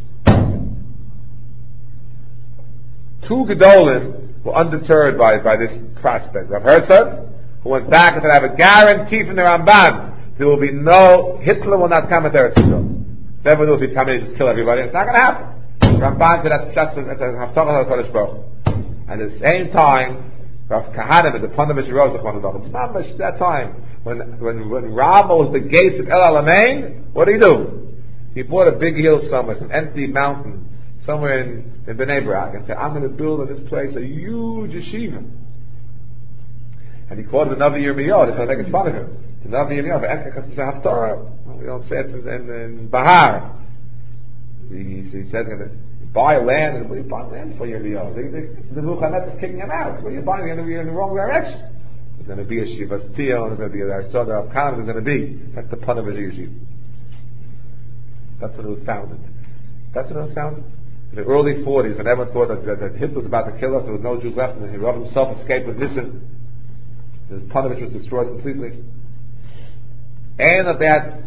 two Gedolim were undeterred by, by this prospect. Rav Herzog, who went back and said, I have a guarantee from the Ramban, there will be no, Hitler will not come at Eretz Yisrael. Never knows he'd come in and just kill everybody. It's not going to happen. Ramban said that's just at the Haftarah HaKadosh Baruch. And at the same time, Rav Kahanim at the Pundamish Rozach one of the that time, when, when, when Rama was the gates of El Alamein, what did he do? He bought a big hill somewhere, some empty mountain, somewhere in, in Bnei Brak, and said, I'm going to build in this place a huge yeshiva. And he called it another Yirmiyahu. They're trying to make fun of him. Another Yirmiyahu, but because it's a Haftarah, we don't say it in, in Bahar. He, he said, buy land, and what are you buying land for Yirmiyahu? The, the, the Muhammad is kicking him out. What are you buying? You're going to be in the wrong direction. There's going to be a Shivas Tzion, there's going to be a Arsoda of Khan, there's going to be. That's the pun of a yeshiva. That's when it was founded. That's when it was founded. In the early forties, when everyone thought that, that, that Hitler was about to kill us, there was no Jews left, and he himself escaped with Nissen. The Panovich was destroyed completely. And of that,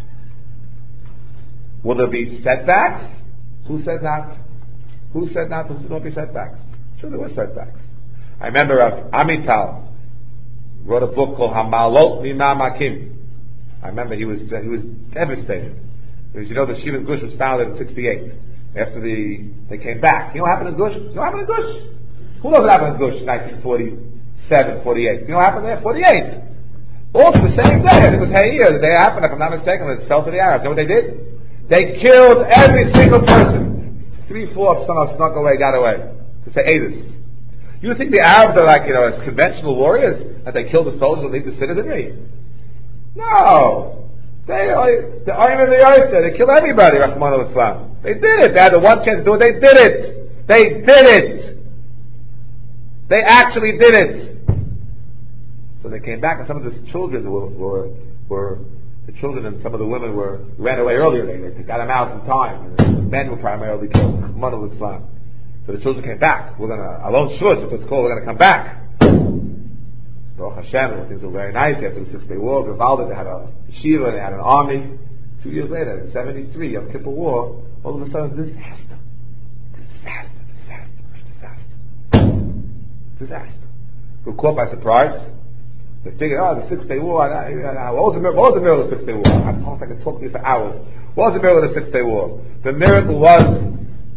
will there be setbacks? Who said not? Who said not? Who said there won't be setbacks? Sure, there were setbacks. I remember uh, Amital wrote a book called Hamalot Mimamakim. I remember he was uh, he was devastated. Because you know the Shiva Gush was founded in sixty-eight. After the they came back. You know what happened in Gush? You know what happened in Gush? Who knows what happened in Gush in nineteen forty-seven, forty-eight? You know what happened there? forty-eight. Also the same day. I think it was Hayir. The day it happened, if I'm not mistaken, it fell to the Arabs. You know what they did? They killed every single person. Three-fourths somehow snuck away, got away. To say Adis. You think the Arabs are like, you know, conventional warriors? That they kill the soldiers and leave the citizenry? No. They, the Ayim of the Earth said, they kill everybody, Rahman al-Islam. They did it. They had the one chance to do it. They did it. They did it. They actually did it. So they came back, and some of the children were, were, were the children and some of the women were ran away earlier. They, they got them out in time. And the men were primarily killed. Rahman al-Islam. So the children came back. We're going to, alone shus, that's what it's called, we're going to come back. Baruch Hashem, things were very nice. After the Six Day War, Vivaldi, they had a yeshiva, they had an army. Two years later, in seventy-three, Yom Kippur War, all of a sudden, disaster. Disaster, disaster, disaster. Disaster. We were caught by surprise. They figured, oh, the Six Day War, I, I, I, what was the miracle? What was the miracle of the Six Day War? I don't know if I can talk to you for hours. What was the miracle of the Six Day War? The miracle was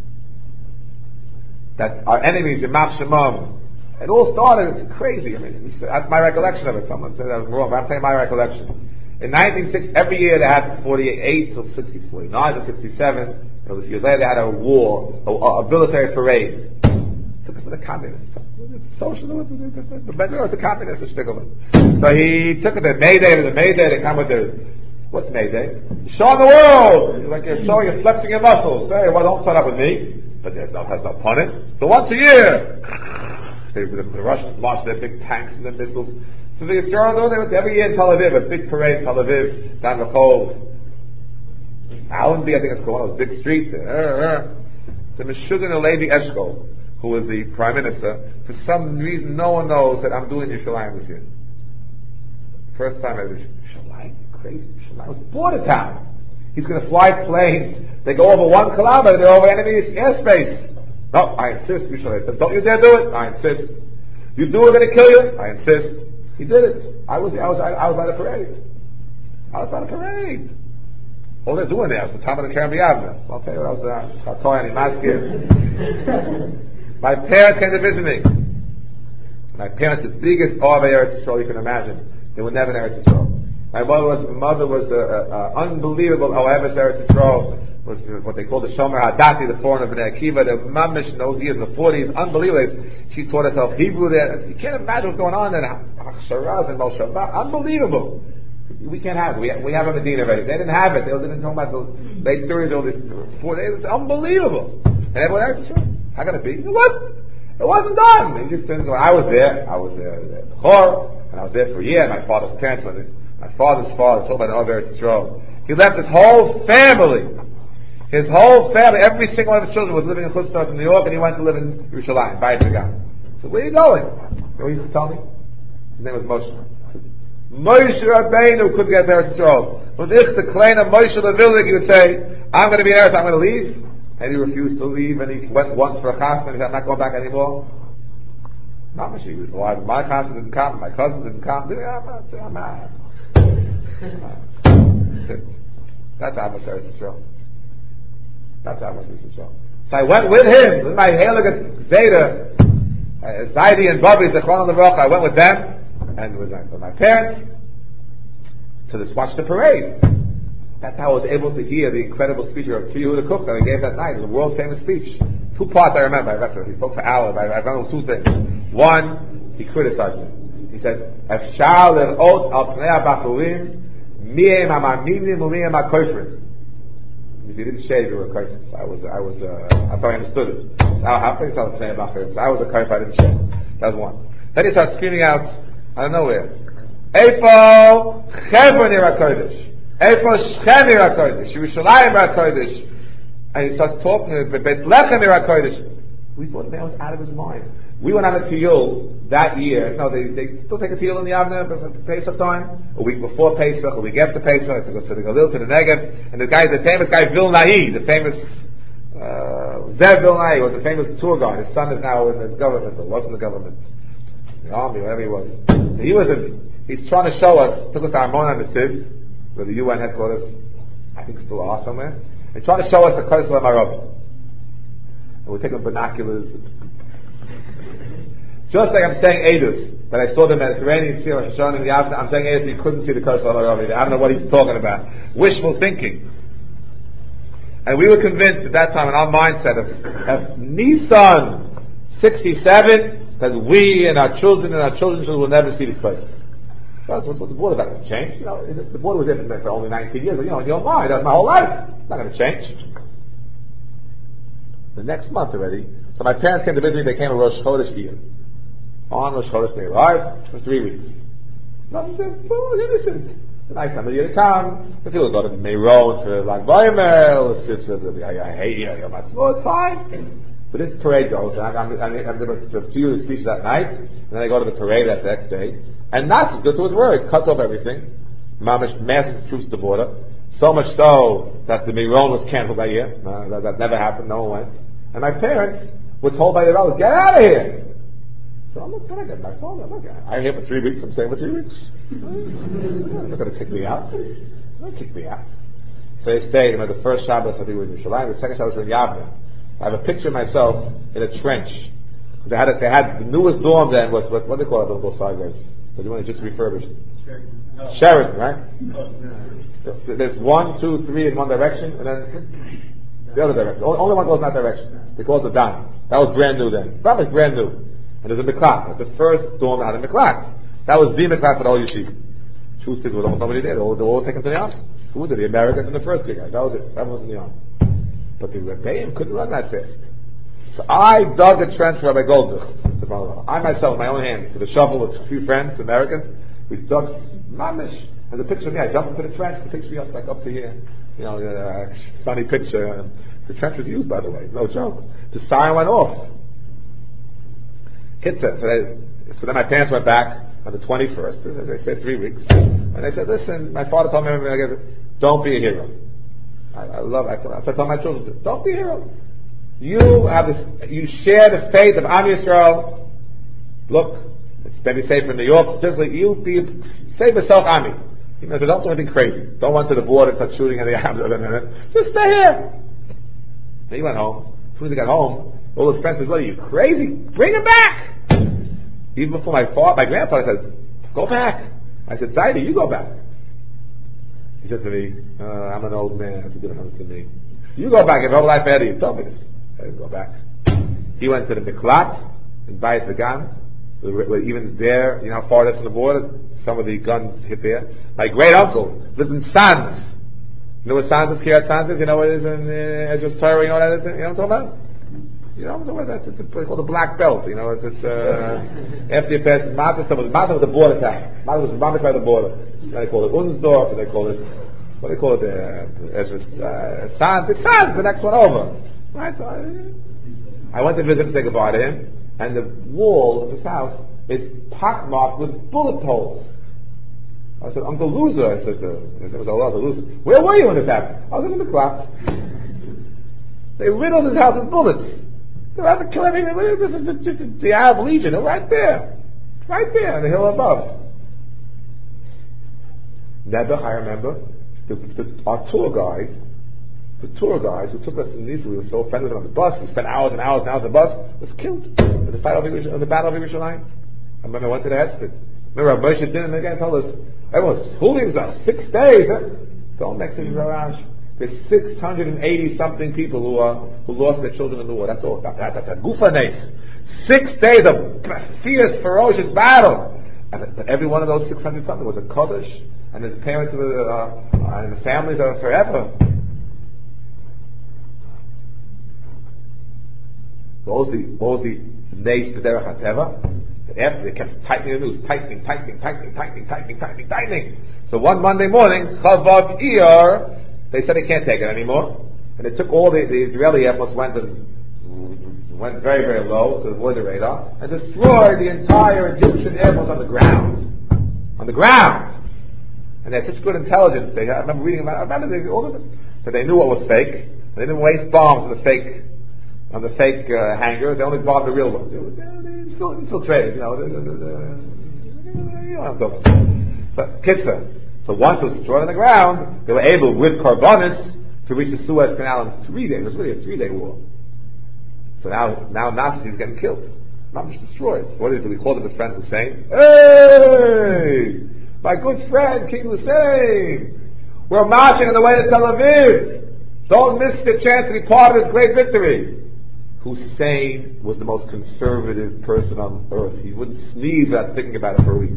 that our enemies, Yamach Shemam, it all started, it's crazy. I mean, that's my recollection of it. Someone said that was wrong, but I'm saying my recollection. In nineteen sixty, every year they had forty-eight till sixty, forty-nine till sixty-seven. It was years later they had a war, a, a military parade. Took it for the communists. Socialism, the better was the communists, the So he took it to May Day, the May Day, they come with their, what's May Day? Showing the world! Like you're showing, you're flexing your muscles. Hey, well, don't start up with me. But there's no, has no pun it. So once a year, They, the, the Russians launched their big tanks and their missiles. So the Yisrael, they went every year in Tel Aviv, a big parade in Tel Aviv, down the Chol. Allenby, I think it's called, one of those big streets there. The Meshuggah Levi Eshkol, who was the prime minister, for some reason no one knows that I'm doing Yerushalayim this year. First time I did Yerushalayim, crazy. Yerushalayim was a border town. He's going to fly planes. They go over one kilometer, they're over enemy airspace. No, I insist, you shall. Don't you dare do it. I insist. You do it, going to kill you. I insist. He did it. I was, I was, I, I was by the parade. I was by the parade. All they're doing there is the time of the Kerem B'Yavna. I'll tell you what I was. I'll tell you, my parents came to visit me. My parents, the biggest Arvei Eretz Yisrael you can imagine. They were never in Eretz Yisrael. My mother was, my mother was a, a, a unbelievable Oheves Eretz Yisrael, was what they call the Shomer Hadati, the foreigner of Bnei Akiva, the Mamish in those years in the forties, unbelievable. She taught herself Hebrew there. You can't imagine what's going on there. Hachsharaz and Moshe Shabbat, unbelievable. We can't have it. We, we have a Medina already. They didn't have it. They didn't know about the late thirties, all this before. It's unbelievable. And everyone else is how can it be? It wasn't. It wasn't done. They just didn't go. I was there. I was there at the Chor, and I was there for a year. My father's cancer. My father's father told by the other Yisrael. He left his whole family. His whole family, every single one of his children was living in Chutzpah in New York, and he went to live in Yerushalayim, Bayit Shagan. So where are you going? You know what he used to tell me? His name was Moshe. Moshe Rabbeinu couldn't get there to Yisrael. With ich the klein of Moshe Levilik, he would say, I'm going to be in Eretz, I'm going to leave. And he refused to leave, and he went once for a chasna, and he said, I'm not going back anymore. Not much. He was alive. My chasna didn't come, my cousin didn't come. I'm out. That's how much Eretz Yisrael. That's how much Eretz Yisrael. So I went with him, with my Heilige Zeta, Zaidi and Bobby, Zechron Levrach. I went with them, and with my, with my parents, to this, watch the parade. That's how I was able to hear the incredible speech of Tzvi Yehuda Kook that he gave that night. It was a world famous speech. Two parts I remember. I remember. He spoke for hours. I, I remember two things. One, he criticized me. He said, "Efshar lerot al pnei habachurim mi'em hamaminim u'mi'em hakofrim." If you didn't shave, you were a kofer. So I was, I was, uh, I thought I understood it. How can you tell pnei habachurim? So I was a kofer. I didn't shave. That was one. Then he started screaming out out of nowhere, "Eifo Chevron ira kodesh." Eifo Shechem ira kodesh, Yerushalayim ira kodesh, and he starts talking about Beit Lechem ira kodesh. We thought the man was out of his mind. We went on a tiyul that year. No, they they still take a tiyul in the Avner at Pesach time, a week before Pesach, a week after Pesach. They go to the Galil, to the Negev, and the guy, the famous guy Vilnai, the famous uh, Zev Vilnai, was the famous tour guide. His son is now in the government, or was in the government, the army, whatever he was. So he was a, he's trying to show us. Took us to Armon HaNetziv, where the U N headquarters, I think still are somewhere. They're trying to show us the Kosel HaMarav. And we're taking binoculars. Just like I'm saying Eidus, that I saw the Mediterranean Sea or Hashanah in the afternoon, I'm saying Eidus, you couldn't see the Kosel HaMarav. I don't know what he's talking about. Wishful thinking. And we were convinced at that time in our mindset of, of Nisan sixty-seven, that we and our children and our children's children will never see these places. That's what, what the border is not going to change. You know, the border was in for only nineteen years, but you know, in your mind, that's my whole life. It's not going to change. The next month already, so my parents came to visit me. They came to Rosh Chodesh year. On Rosh Chodesh, they arrived for three weeks. Nothing said, well, it was innocent. It's a nice time of year to come. The people go to Meron for Lag Baimer. I hate you. Well, it's fine. But this parade goes, and I'm, I'm, I'm, I'm going to do the speech that night, and then I go to the parade that next day. And Nazi is good to his word. Cuts off everything. Mamish masses troops at the border. So much so that the Meron was canceled that year. Uh, that, that never happened. No one went. And my parents were told by their relatives, get out of here! So I'm not going to get my phone. I'm not going to. I'm here for three weeks. I'm staying for three weeks. They're not going to kick me out. They're not kick me out. So they stayed. You know, the first Shabbos I think was in Yerushalayim. The second Shabbos was in Yavne. I have a picture of myself in a trench. They had a, they had the newest dorm then. What what, what do they call it? Those sideways. So they want to just refurbished. Sheraton, no. Sheraton, right? No. There's one, two, three in one direction, and then the other direction. Only one goes in that direction. They call it the Don. That was brand new then. That was brand new. And there's a miklat. That's the first dorm that had a miklat. That was the miklat for the whole yeshiva. Jewish kids was almost nobody there. They were all taken to the army. Who did the Americans and the first three guys? That was it. That was in the army. But the Rebbeim couldn't run that fast. So I dug a trench for Rabbi Goldich. I myself, my own hands, with a shovel with a few friends, Americans, we dug mamish. There's a picture of me. I jumped into the trench. The picture me up like up to here. You know, uh, funny picture. The trench was used, by the way. No joke. The siren went off. Hit that. So, they, so then my parents went back on the twenty-first. They said three weeks. And they said, listen, my father told me, don't be a hero. I, I love it. So I told my children, don't be a hero. You have this, you share the faith of Am Yisrael. Look, it's maybe safe in New York. Just like you be, save yourself, Ami. You know, so don't do anything crazy. Don't run to the border and start shooting at the arms. Just stay here. Then he went home. As soon as he got home, all the expenses, what are you, crazy? Bring him back! Even before my father, my grandfather said, go back. I said, Zaidi, you go back. He said to me, uh, I'm an old man, that's a difference to me. You go back, if whole life ahead of you, tell me this. I didn't go back. He went to the Miklat in Bayit Vegan, even there, you know how far that's from the border? Some of the guns hit there. My great uncle lived in Sands. You know what Sands is? Kiryat Sands is? You know what it is in uh, Ezra's Torah? You know what that is? You know what I'm talking about? You know what I'm talking about? It's, it's called the Black Belt. You know, it's, it's uh, after you pass Mata, Mata was the border town. Mata was Mata by the border. They call it Unsdorf, and they call it, what do they call it there? Ezra's uh, Sands. It's Sands, the next one over. Right? So I, I went to visit and say goodbye to him, and the wall of his house is pockmarked with bullet holes. I said, Uncle Loser. I said, uh, it was a lot of loser. Where were you when this happened? I was in the clock. They riddled his house with bullets. They're about to kill everything. This is the, the, the Arab Legion. They're right there. Right there on the hill above. Nebuch, I remember, the, the, our tour guide, the tour guide who took us in Nice, we were so offended with him on the bus, we spent hours and hours and hours on the bus, was killed in the, fight of the Battle of Yerushalayim. I remember I went to the Hesped. Remember Moshe Din again told us, everyone's fooling us, six days, huh? Don't make things around. There's six hundred eighty something people who uh, who lost their children in the war. That's all. That, that, that's a gufanes. Six days of fierce, ferocious battle. And, but every one of those six hundred something was a Kodesh, and his parents were, uh, and the families are forever. What was the, what was the Neis B'derech HaTeva? After they kept tightening the noose, tightening, tightening, tightening, tightening, tightening, tightening, tightening. So one Monday morning, Chavav Iyar, they said they can't take it anymore. And they took all the, the Israeli Air Force went and went very, very low to avoid the radar, and destroyed the entire Egyptian Air Force on the ground. On the ground! And they had such good intelligence. They, I remember reading about I remember they, all of it. But they knew what was fake. They didn't waste bombs on the fake on the fake uh, hangars. They only bombed the real ones. They, they, they infiltrated, you know. The, the, the, the, you know what I'm talking about. But Kitzur. So once it was destroyed on the ground, they were able, with Karbonis, to reach the Suez Canal in three days. It was really a three-day war. So now, now Nassi is getting killed. Not just destroyed. What did we call him his friend Hussein? Hey! My good friend, King Hussein! We're marching on the way to Tel Aviv! Don't miss the chance to be part of this great victory! Hussein was the most conservative person on earth. He wouldn't sneeze without thinking about it for a week.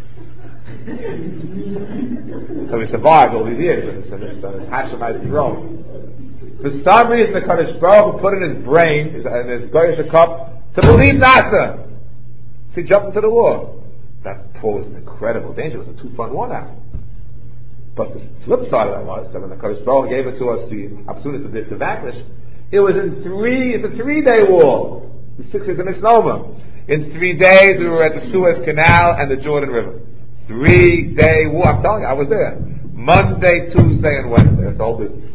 So he survived all these years, and his Hashemite throne. For some reason, the Kadosh Baruch Hu put in his brain, in his Goyish cup, to believe Nasser. So he jumped into the war. That posed an incredible danger. It was a two-front war now. But the flip side of that was that when the Kadosh Baruch Hu gave it to us the opportunity to, to vanquish, it was in three. It's a three-day war. The six is a misnomer. In three days, we were at the Suez Canal and the Jordan River. Three-day war. I'm telling you, I was there. Monday, Tuesday, and Wednesday. That's the whole business.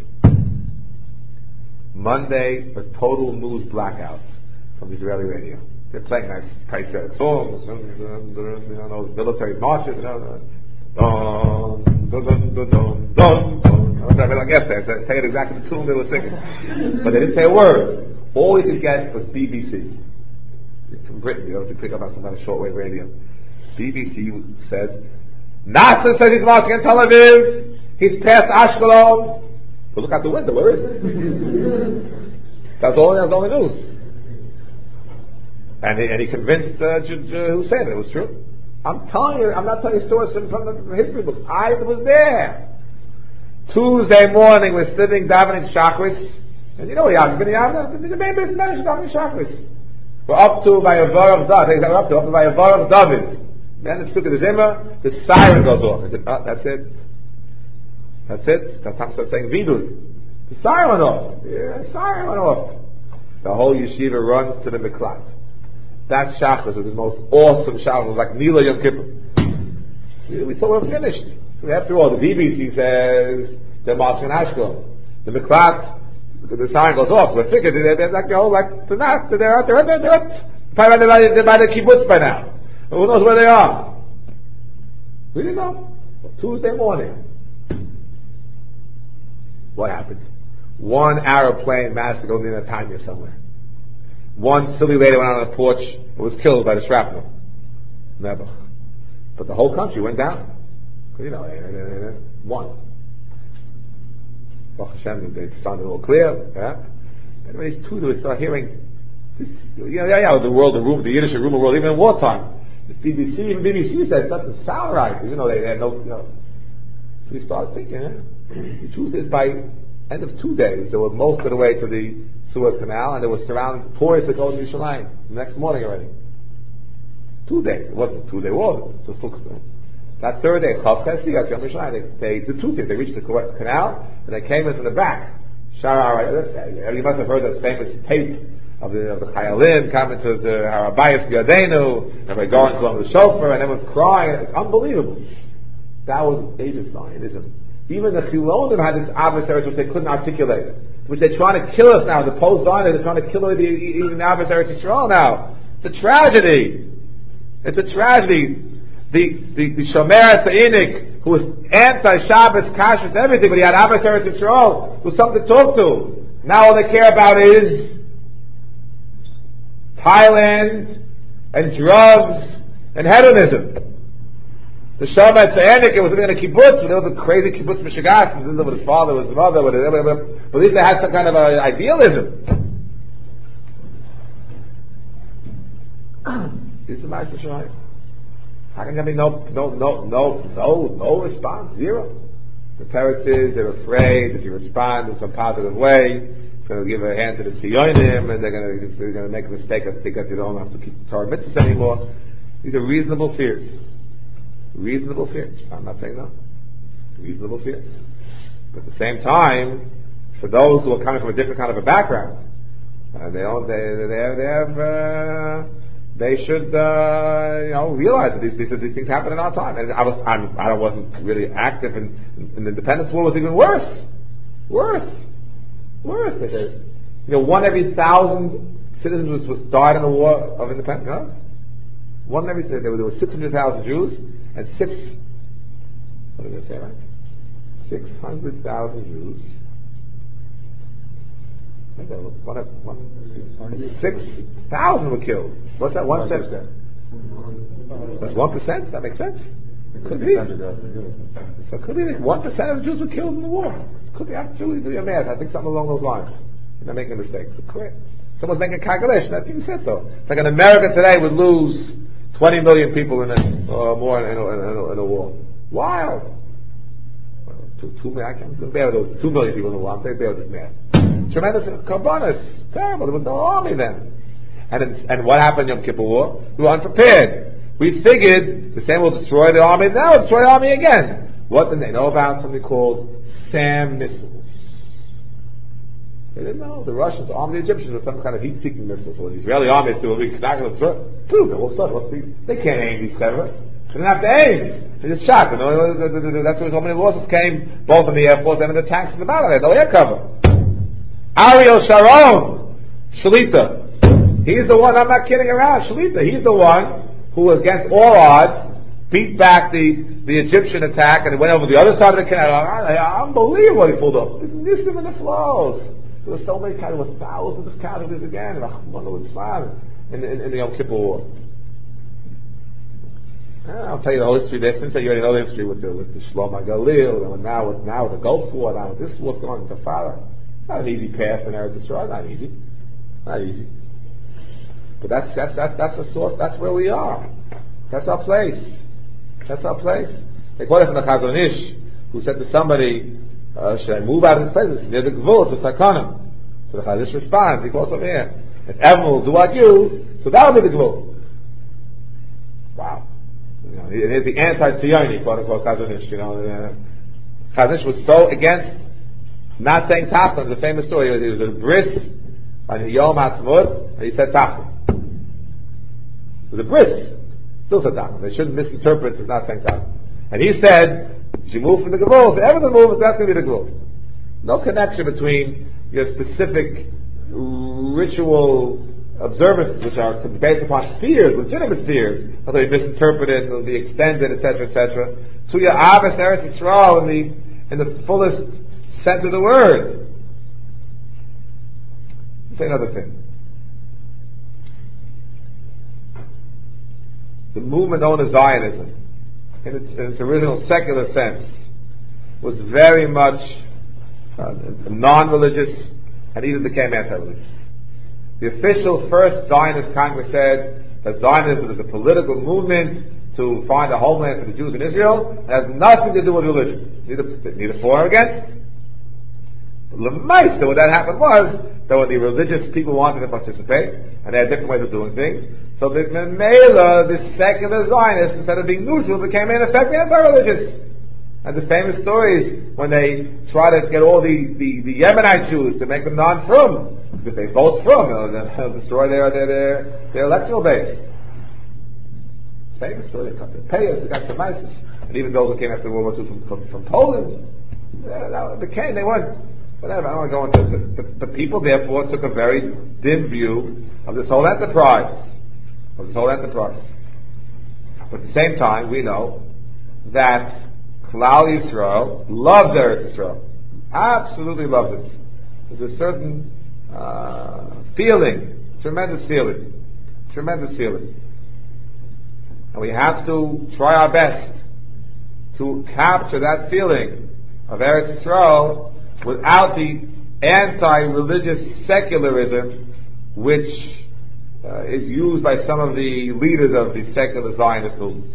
Monday was total news blackouts from the Israeli radio. They're playing nice patriotic songs, you know, those military marches, you know. Dun, dun, dun, dun, dun, dun, dun. I mean, like yesterday, I say it exactly the tune they were singing. But they didn't say a word. All we could get was B B C. From Britain, you know, to pick up on some kind of shortwave radio. B B C said, Nasser says he's marching in Tel Aviv. He's past Ashkelon. But look out the window. Where is it? That's all. That's all the news. And he, and he convinced uh, J- J- Hussein it was true. I'm telling you. I'm not telling you stories from the history books. I was there. Tuesday morning, we're sitting davening Shachris, and you know what Yaakov Yaakov, the main business manager davening Shachris. We're up to by a Vav David. We're up to up to by a Vav David. Then the Sukkah Zimmer, the siren goes off. I said, oh, that's it. That's it. That's time starts saying Vidud. The siren went off. Yeah, the siren went off. The whole yeshiva runs to the Miklat. That Shachris was the most awesome Shachris. It was like Nila Yom Kippur. We thought we were finished. After all, the B B C says they're marching in Ashkelon. The Miklat, the sign goes off. So we figured they're, they're like the whole like tonight. They're out. They're out. They're out. Probably by the, by the kibbutz by now. Who knows where they are? We didn't know. Tuesday morning. What happened? One Arab plane managed to go near Tanya somewhere. One silly lady went out on a porch and was killed by the shrapnel. Nebuch. But the whole country went down. You know, one. Baruch Hashem, they sounded all clear. Yeah? And when these two do start hearing, this, you know, yeah, yeah, the world, the room, the Yiddish rumor world, even in wartime. The B B C, even B B C says it doesn't sound right. You know, they, they had no, you know. So we start thinking, eh? The truth is, by end of two days, they were most of the way to the Suez Canal, and they were surrounded, poised to go to Yerushalayim the next morning already. Two days. It wasn't a two-day war. It was still, that third day, Chav Chesed, got Yom Yerushalayim. They, they did two things. They reached the canal, and they came in from the back. Shara, you must have heard that famous tape of the, of the Chayalim coming to the Harabayas B'Yadeinu, and they're going along the shofar, and everyone's crying. It's unbelievable. That was age of Zionism. Even the Chilonim had this adversaries which they couldn't articulate, which they're trying to kill us now. The post-Zionists are trying to kill the, even the adversaries of Israel now. It's a tragedy. It's a tragedy. The the, the Shomer Tzainik, who was anti-Shabbos, kashrus, everything, but he had adversaries of Israel, who was something to talk to. Now all they care about is Thailand and drugs and hedonism. The Shomer Tzainik, it was living in a kibbutz, but it was a crazy kibbutz Mishigas, he lived with his father, with his mother, with his, but at least they had some kind of uh, idealism. This is the Ma'aser Shemaim. How can there be no, no, no, no, no, no response? Zero. The parents is they're afraid if you respond in some positive way, it's going to give a hand to the Tzionim, and they're going to they're going to make a mistake and think that they don't have to keep the Torah mitzvahs anymore. These are reasonable fears. Reasonable fears. I'm not saying no. Reasonable fears. But at the same time, for those who are coming from a different kind of a background, uh, they don't, they they have, they have uh, they should uh, you know realize that these, these these things happen in our time. And I was I'm, I wasn't really active in, in, in the independence war was even worse, worse, worse. They said, you know, one every thousand citizens was, was died in the war of independence. You know? One every there were, there were six hundred thousand Jews and six. What did I say? Right? Six hundred thousand Jews. One, one, six thousand were killed. What's that? One percent. That's one percent. That makes sense. Could be. So could be one percent of the Jews were killed in the war. Could be absolutely do your math. I think something along those lines. You're not making mistakes. So correct. Someone's making a calculation. I think you said so. It's like in America today would lose twenty million people in a, or more in a, in a, in a war. Wild. Well, two, two million. I can't bear those two million people in the war. I'm saying bear this math. Tremendous karbanos. Terrible. There was no army then. And and what happened in Yom Kippur War? We were unprepared. We figured the same will destroy the army. Now we'll destroy the army again. What did they know about something called SAM missiles? They didn't know. The Russians armed the Egyptians with some kind of heat-seeking missiles. So the Israeli army said, well, we can not going to destroy it. Two, all of a sudden, they can't aim these clever. They didn't have to aim. They just shot. You know, that's why so many losses came, both in the Air Force and in the tanks in the battle. They had no air cover. Ariel Sharon, Shalita. He's the one, I'm not kidding around, Shalita. He's the one who, against all odds, beat back the, the Egyptian attack and went over the other side of the canal. Unbelievable he pulled up. Missed him in the flows. There were so many casualties, there were thousands of casualties again in, in, in the Yom Kippur War. I'll tell you the whole history there. Since you already know the history with the with the Shlomo Galil, and now with now with the Gulf War, now with this what's going on with the Father. Not an easy path in Eretz Yisrael. Not easy. Not easy. But that's that's that's that's the source. That's where we are. That's our place. That's our place. They quote it from the Chazon Ish, who said to somebody, uh, "Should I move out of this place? It's near the Gvul, it's a sakana." So the Chazon Ish responds. He quotes over here, "If everyone will do like you, so that'll be the Gvul." Wow. You know, here's the anti-Tziyoni, quote unquote, Chazon Ish. You know, uh, Chazon Ish was so against not saying Taflan. It's a famous story. He was, he was at a bris on Yom Ha'atzmaut, and he said Taflan. It was a bris. Still said Taflan. They shouldn't misinterpret as not saying Taflan. And he said, as you move from the Gevul, so everything moves, that's going to be the Gevul. No connection between your specific ritual observances, which are based upon fears, legitimate fears, although you misinterpret it, it'll be extended, et cetera, et cetera, to your Ahavas Eretz Yisrael in the, in the fullest sense of the word. Say another thing. The movement known as Zionism, in its, in its original secular sense, was very much uh, non-religious, and even became anti-religious. The official first Zionist Congress said that Zionism is a political movement to find a homeland for the Jews in Israel. It has nothing to do with religion, neither, neither for or against. L'maisa, what that happened was that when the religious people wanted to participate, and they had different ways of doing things, so the Mela, the secular Zionists, instead of being neutral, became in effect anti-religious. And the famous stories when they try to get all the, the, the Yemenite Jews to make them non-frum, if they vote frum, you know, they'll destroy their, their, their, their electoral base. Famous story, they cut their payers, they got some ISIS. And even those who came after World War Two from, from, from Poland, yeah, they became, they weren't, whatever, I don't want to go into it. But the people, therefore, took a very dim view of this whole enterprise. Of this whole enterprise. But at the same time, we know that Klal Yisrael loves Eretz Yisrael. Absolutely loves it. There's a certain uh, feeling, tremendous feeling, tremendous feeling. And we have to try our best to capture that feeling of Eretz Yisrael without the anti-religious secularism which uh, is used by some of the leaders of the secular Zionist movement.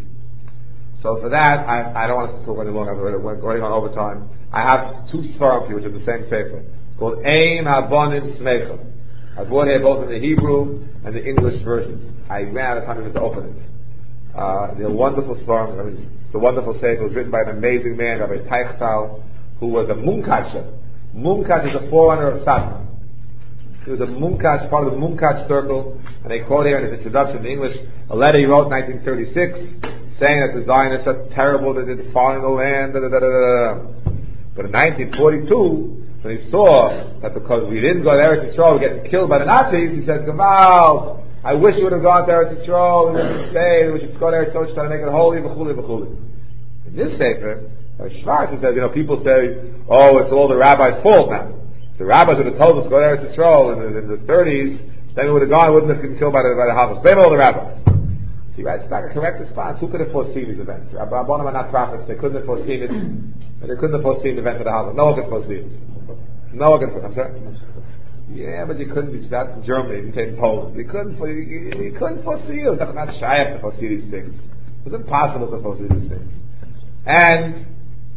So for that, I, I don't want to talk any longer. We're going on overtime. I have two svarim which are the same sefer, called Ein Habonim Smecha. I brought here both in the Hebrew and the English version. I ran out of time to open it. Uh, they're wonderful svarim. I mean, it's a wonderful sefer. It was written by an amazing man, Rabbi Teichtal, who was a Munkach. Munkach is a forerunner of Satmar. He was a Munkach, part of the Munkach circle, and they quote here in his introduction in English a letter he wrote in nineteen thirty-six, saying that the Zionists are terrible, that they're following the land, da, da, da, da, da. But in nineteen forty-two, when he saw that because we didn't go to Eretz Yisrael, we get killed by the Nazis, he said, Gamal, I wish we would have gone to Eretz Yisrael, we would stay, we should go to Eretz Yisrael, try to make it holy, b'chuli, b'chuli. In this paper, Schwartz says, you know, people say, oh, it's all the rabbis' fault now. The rabbis would have told us to go to Eretz Yisrael in the, in the thirties, then we would have gone, we wouldn't have been killed by the, by the Hamas. Blame all the rabbis. He writes back a correct response. Who could have foreseen these events? Rabbanim are not prophets. They couldn't have foreseen it. They couldn't have foreseen the event of the Hamas. No one could foresee it. No one could foresee it. I'm sorry? Yeah, but you couldn't be that in Germany, you came in Poland. You couldn't, you, you, you couldn't foresee it. It was not shy to foresee these things. It was impossible to foresee these things. And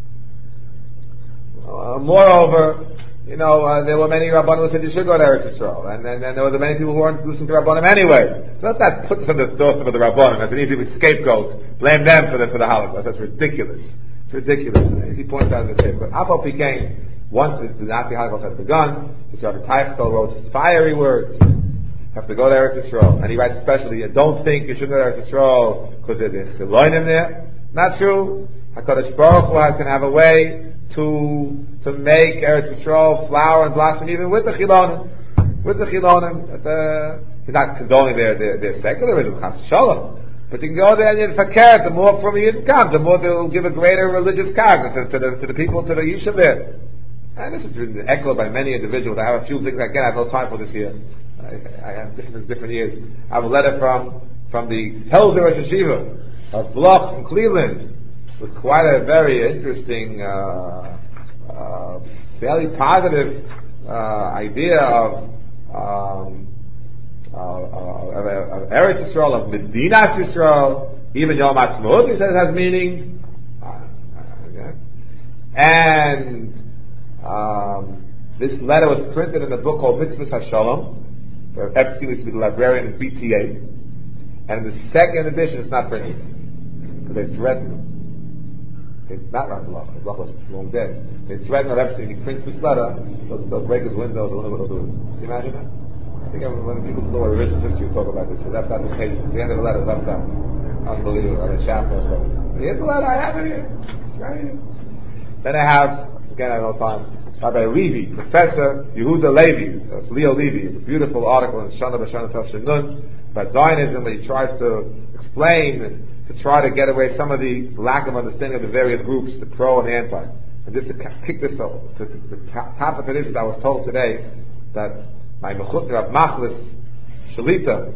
uh, moreover, you know, uh, there were many Rabbanim who said you should go to Eretz Yisrael, and, and, and there were many people who weren't listening to Rabbanim anyway. So let that put us on the doorstep of the Rabbanim as an easy scapegoat. Blame them for the for the Holocaust. That's ridiculous. It's ridiculous. He points out in the paper. Apo became once the Nazi Holocaust had begun. This Rabbi Teichtal wrote fiery words. You have to go to Eretz Yisrael, and he writes especially, don't think you shouldn't go to Eretz Yisrael because there's Chilonim there. Not true. HaKadosh Baruch Hu can have a way to to make Eretz Yisrael flower and blossom even with the Chilonim. With the Chilonim. Uh, he's not condoning their, their, their secularism, Chas Shalom. But you can go there and you fakir, the more from you come, the more they'll give a greater religious character to, to, the, to the people, to the Yishuv there. And this is echoed by many individuals. I have a few things, again, I have no time for this here. I, I have different different years. I have a letter from from the Helder Rosh Yeshiva of Bloch in Cleveland, with quite a very interesting, uh, uh, fairly positive uh, idea of, um, uh, uh, of, of Eretz Yisrael, of Medinat Yisrael. Even Yom Ha'atzmaut, he says, has meaning. Uh, okay. And um, this letter was printed in a book called Mitzvahs HaShalom. Epstein used to be the librarian in B T A. And in the second edition, it's not printed. Because they threatened him. It's not Rabbi Bloch. Rabbi Bloch was long dead. They threatened Epstein. He prints this letter, they'll, they'll break his windows. They'll, they'll do it. Can you imagine that? I think when people know what religious history talk about this, so that's not the case. The end of the letter is up down. Unbelievable. On a chapter or so. Here's the letter. I have it here. Right here. Then I have, again, I don't have time, Rabbi Levi, Professor Yehuda Levi, uh, Leo Levi. It's a beautiful article in Shana B'Shana Tov Shenun about Zionism, where he tries to explain and to try to get away some of the lack of understanding of the various groups, the pro and the anti. And just to kick this to, to, to the top of it is that I was told today that my Mechutner of Machlis Shalita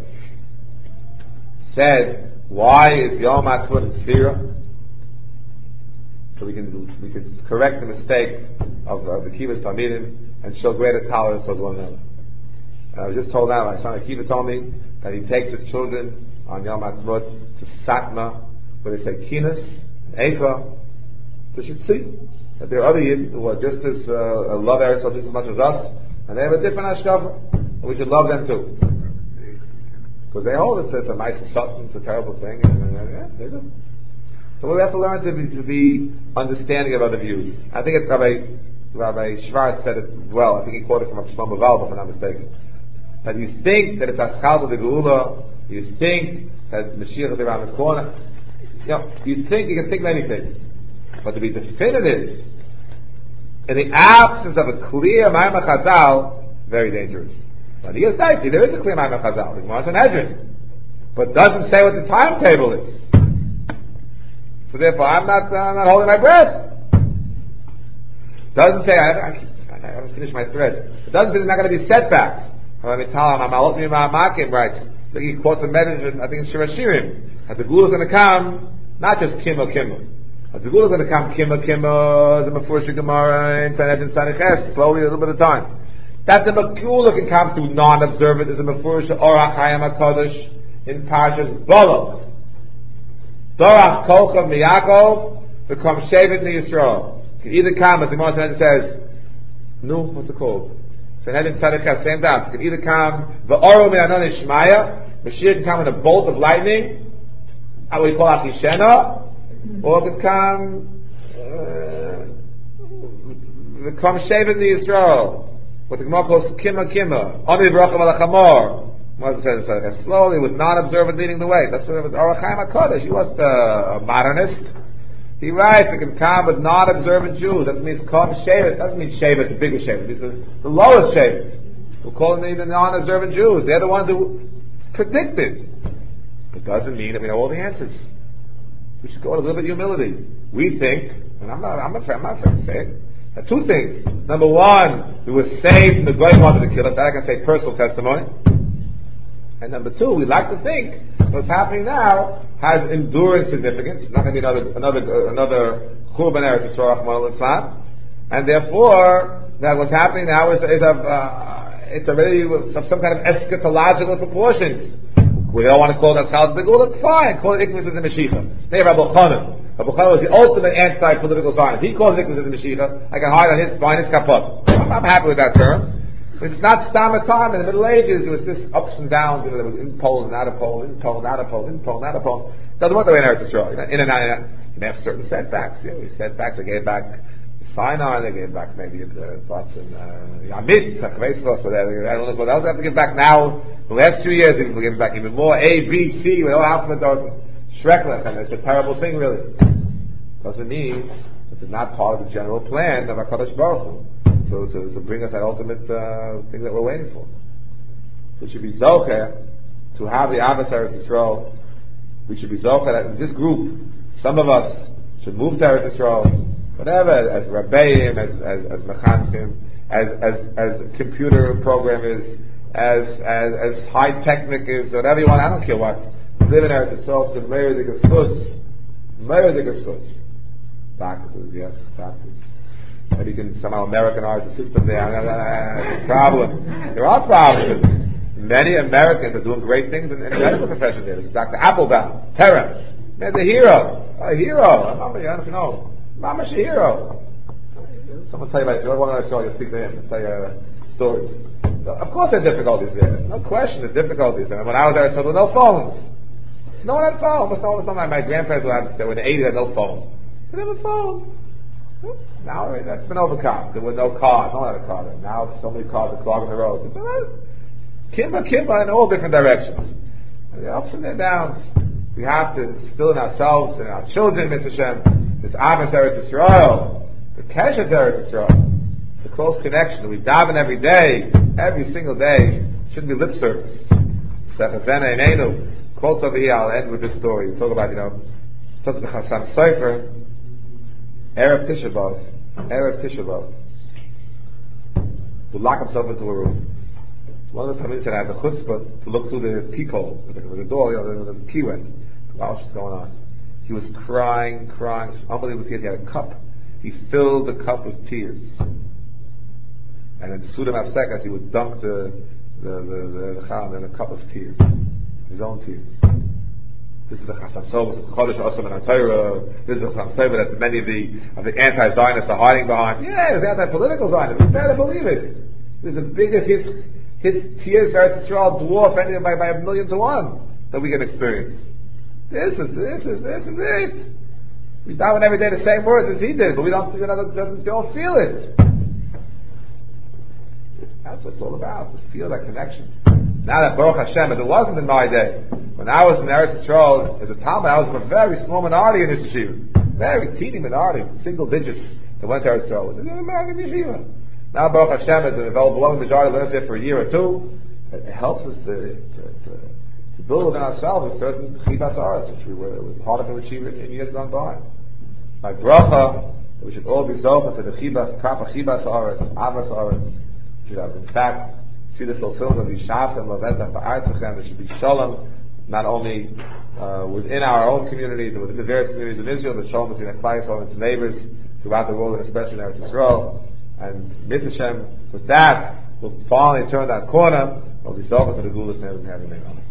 said, why is Yom HaTzmaut in Sfira? So we can we can correct the mistake of uh, the Kiva's Talmidim and show greater tolerance towards one another. And I was just told now, my son Akiva told me that he takes his children on Yom Ha'atzmaut to Satma, where they say Kinas, Eicha. They should see that there are other Yid who are just as uh, love Eretz just as much as us, and they have a different Hashkafa, and we should love them too. Because they hold it, it's a nice something, it's a terrible thing, and, and, and yeah, they do. So we have to learn to be, to be understanding of other views. I think it's Rabbi, Rabbi Schwartz said it well. I think he quoted from Shlomo Valba, if I'm not mistaken. That you think that it's Aschal de Geula, you think that Mashiach is around the corner. You know, you think, you can think many things. But to be definitive, in the absence of a clear Maimon Chazal, very dangerous. Now, the Yosef, there is a clear Maimon Chazal, the Gemara Sanhedrin, but doesn't say what the timetable is. So therefore, I'm not, uh, I'm not holding my breath. Doesn't say, I, I, I haven't finished my thread. It doesn't say there's not going to be setbacks. I'm going to tell him, I'm out me my makim, right? He quotes a message, I think in Shir Hashirim, that the Gula is going to come, not just Kimmel Kimmel. That the Gula is going to come Kimmel Kimmel, the Mefurish Gemara, and Sanhedrin Saniches, slowly, a little bit of time. That the Gula can come through non-observant is a Mefurish Orach Hayam HaKadosh in Parshas Bolot. Dorach Kolcha Miyakov become Shevet Yisrael. Can either come, as the Gemara says, no, what's it called? Sanhedrin Tzadikah, same daf. Can either come the Oro Me'anon Ishmaya, Mashiach can come in a bolt of lightning, how we call Achishena, or it can come the come Shevet Yisrael, what the Gemara calls Kima Kima, Oni Bracham Alachamor. Slowly, with non-observant leading the way. That's what Orach Chaim HaKadosh. He was a modernist. He writes, it can come with non-observant Jews. That means come Shevet. Doesn't mean Shevet, the biggest Shevet. It means the, the lowest Shevet. We'll call them the non-observant Jews. They're the ones who predicted. It doesn't mean that we know all the answers. We should go with a little bit of humility. We think, and I'm not, I'm not, I'm not afraid to say it. Now, two things. Number one, we were saved from the Goyim wanted to kill us. That I can say personal testimony. And number two, we like to think what's happening now has enduring significance. It's not going to be another another uh, another Churban Eretz Yisrael, and therefore that what's happening now is, is of uh, it's already of some kind of eschatological proportions. We don't want to call that Chal Begul. That's fine. Call it Ikmus as the Mashiach. Maybe Rabbi Chanan. Rabbi Chanan was the ultimate anti-political science. He calls it Ikmus as the Mashiach. I can hide on his spine. It's kaput. I'm, I'm happy with that term. It's not Stam time. In the Middle Ages, it was this ups and downs. You know, there was in Poland, out of Poland, in Poland, out of Poland, in Poland, out of Poland. Doesn't work the way in Eretz Yisrael. You know, in and out, in and out. You may have certain setbacks. You know, setbacks. They gave back Sinai. They gave back maybe the thoughts in Yamid, Sachveislos, whatever. I don't know what else they have to give back now. The last few years, we're giving back even more. A, B, C, with all alphabet order. Shreklech, and it's a terrible thing, really. Doesn't mean that it's not part of the general plan of HaKadosh Baruch Hu. So to, to bring us that ultimate uh, thing that we're waiting for. So it should be zocher to have the Ahavas Eretz Yisrael. We should be zocher that in this group, some of us should move to Eretz Yisrael, whatever, as Rabbeim, as as, as Mechanchim, as as as computer programmers, as as as high technic is, whatever you want. I don't care what. Live in Eretz Yisrael, to Meir the Geskus, Meir the Geskus. Doctors, yes, doctors. Maybe you can somehow Americanize the system there. Uh, problem. There are problems. Many Americans are doing great things in, in the medical profession there. There's Doctor Applebaum, Terence. There's a hero. A hero. I don't know. Mama's a hero. Someone tell you about it. If you want to show you, speak to him and tell you uh, stories. So, of course there are difficulties there. No question there's difficulties there. When I was there, there were no phones. No one had phones. No one, my, my grandparents were in the eighties had no phone. They didn't have a phone. Now that's been overcome. There were no cars. No one had a car there. Now so many cars are clogging the roads. Kimba, kimba in all different directions. And the ups and the downs. We have to instill in ourselves and our children, Mitzvah Shem, this Ahavas Eretz Yisrael, the Keshet Eretz Yisrael, the close connection. We daven every day, every single day. It shouldn't be lip service. Sechazena Einenu. Quotes over here. I'll end with this story. We talk about, you know, talk about the Chassam Sofer. Erev Tisha B'Av, Erev Tisha B'Av, would lock himself into a room. One of the Talmidim said, I had the chutzpah to look through the peephole, with the, the door, you know, the, the key went. Wow, what's going on? He was crying, crying, unbelievable tears. He had a cup he filled the cup with tears. And in the Suda Mafsekas, he would dunk the the the, the Chal in a cup of tears, his own tears. This is the Chasam Sofer, the Chodesh Osam and Torah. This is the Chasam Sofer that many of the of the anti-Zionists are hiding behind. Yeah, the anti-political Zionists. We better believe it. There's a bigger his his tears for Eretz Yisrael dwarf anything by, by a million to one that we can experience. This is this is this is it. We daven every day the same words as he did, but we don't we don't, don't, don't feel it. That's what it's all about. To feel that connection. Now that Baruch Hashem, as it wasn't in my day, when I was in Eretz Yisrael as a Talmud, I was in a very small minority in this yeshiva, very teeny minority, single digits that went to Eretz Yisraal. It was an American yeshiva. Now Baruch Hashem, as an overwhelming majority, learns there for a year or two. It, it helps us to, to, to, to build within ourselves a certain chibas aretz, which we were, it was harder to achieve in years gone by. My bracha, we should all be zocha to the chibas, proper chibas aretz, avas aretz. We should have, in fact, see this fulfillment of Yishavtem, Lavetach, Ba'artzachem. There should be shalom, not only uh, within our own communities and within the various communities in Israel, but shalom between Klal Yisrael and its neighbors throughout the world, and especially in Eretz Yisrael. And Mitzvah Hashem, with that, we'll finally turn that corner. We'll be zocha to the Gulas and everything.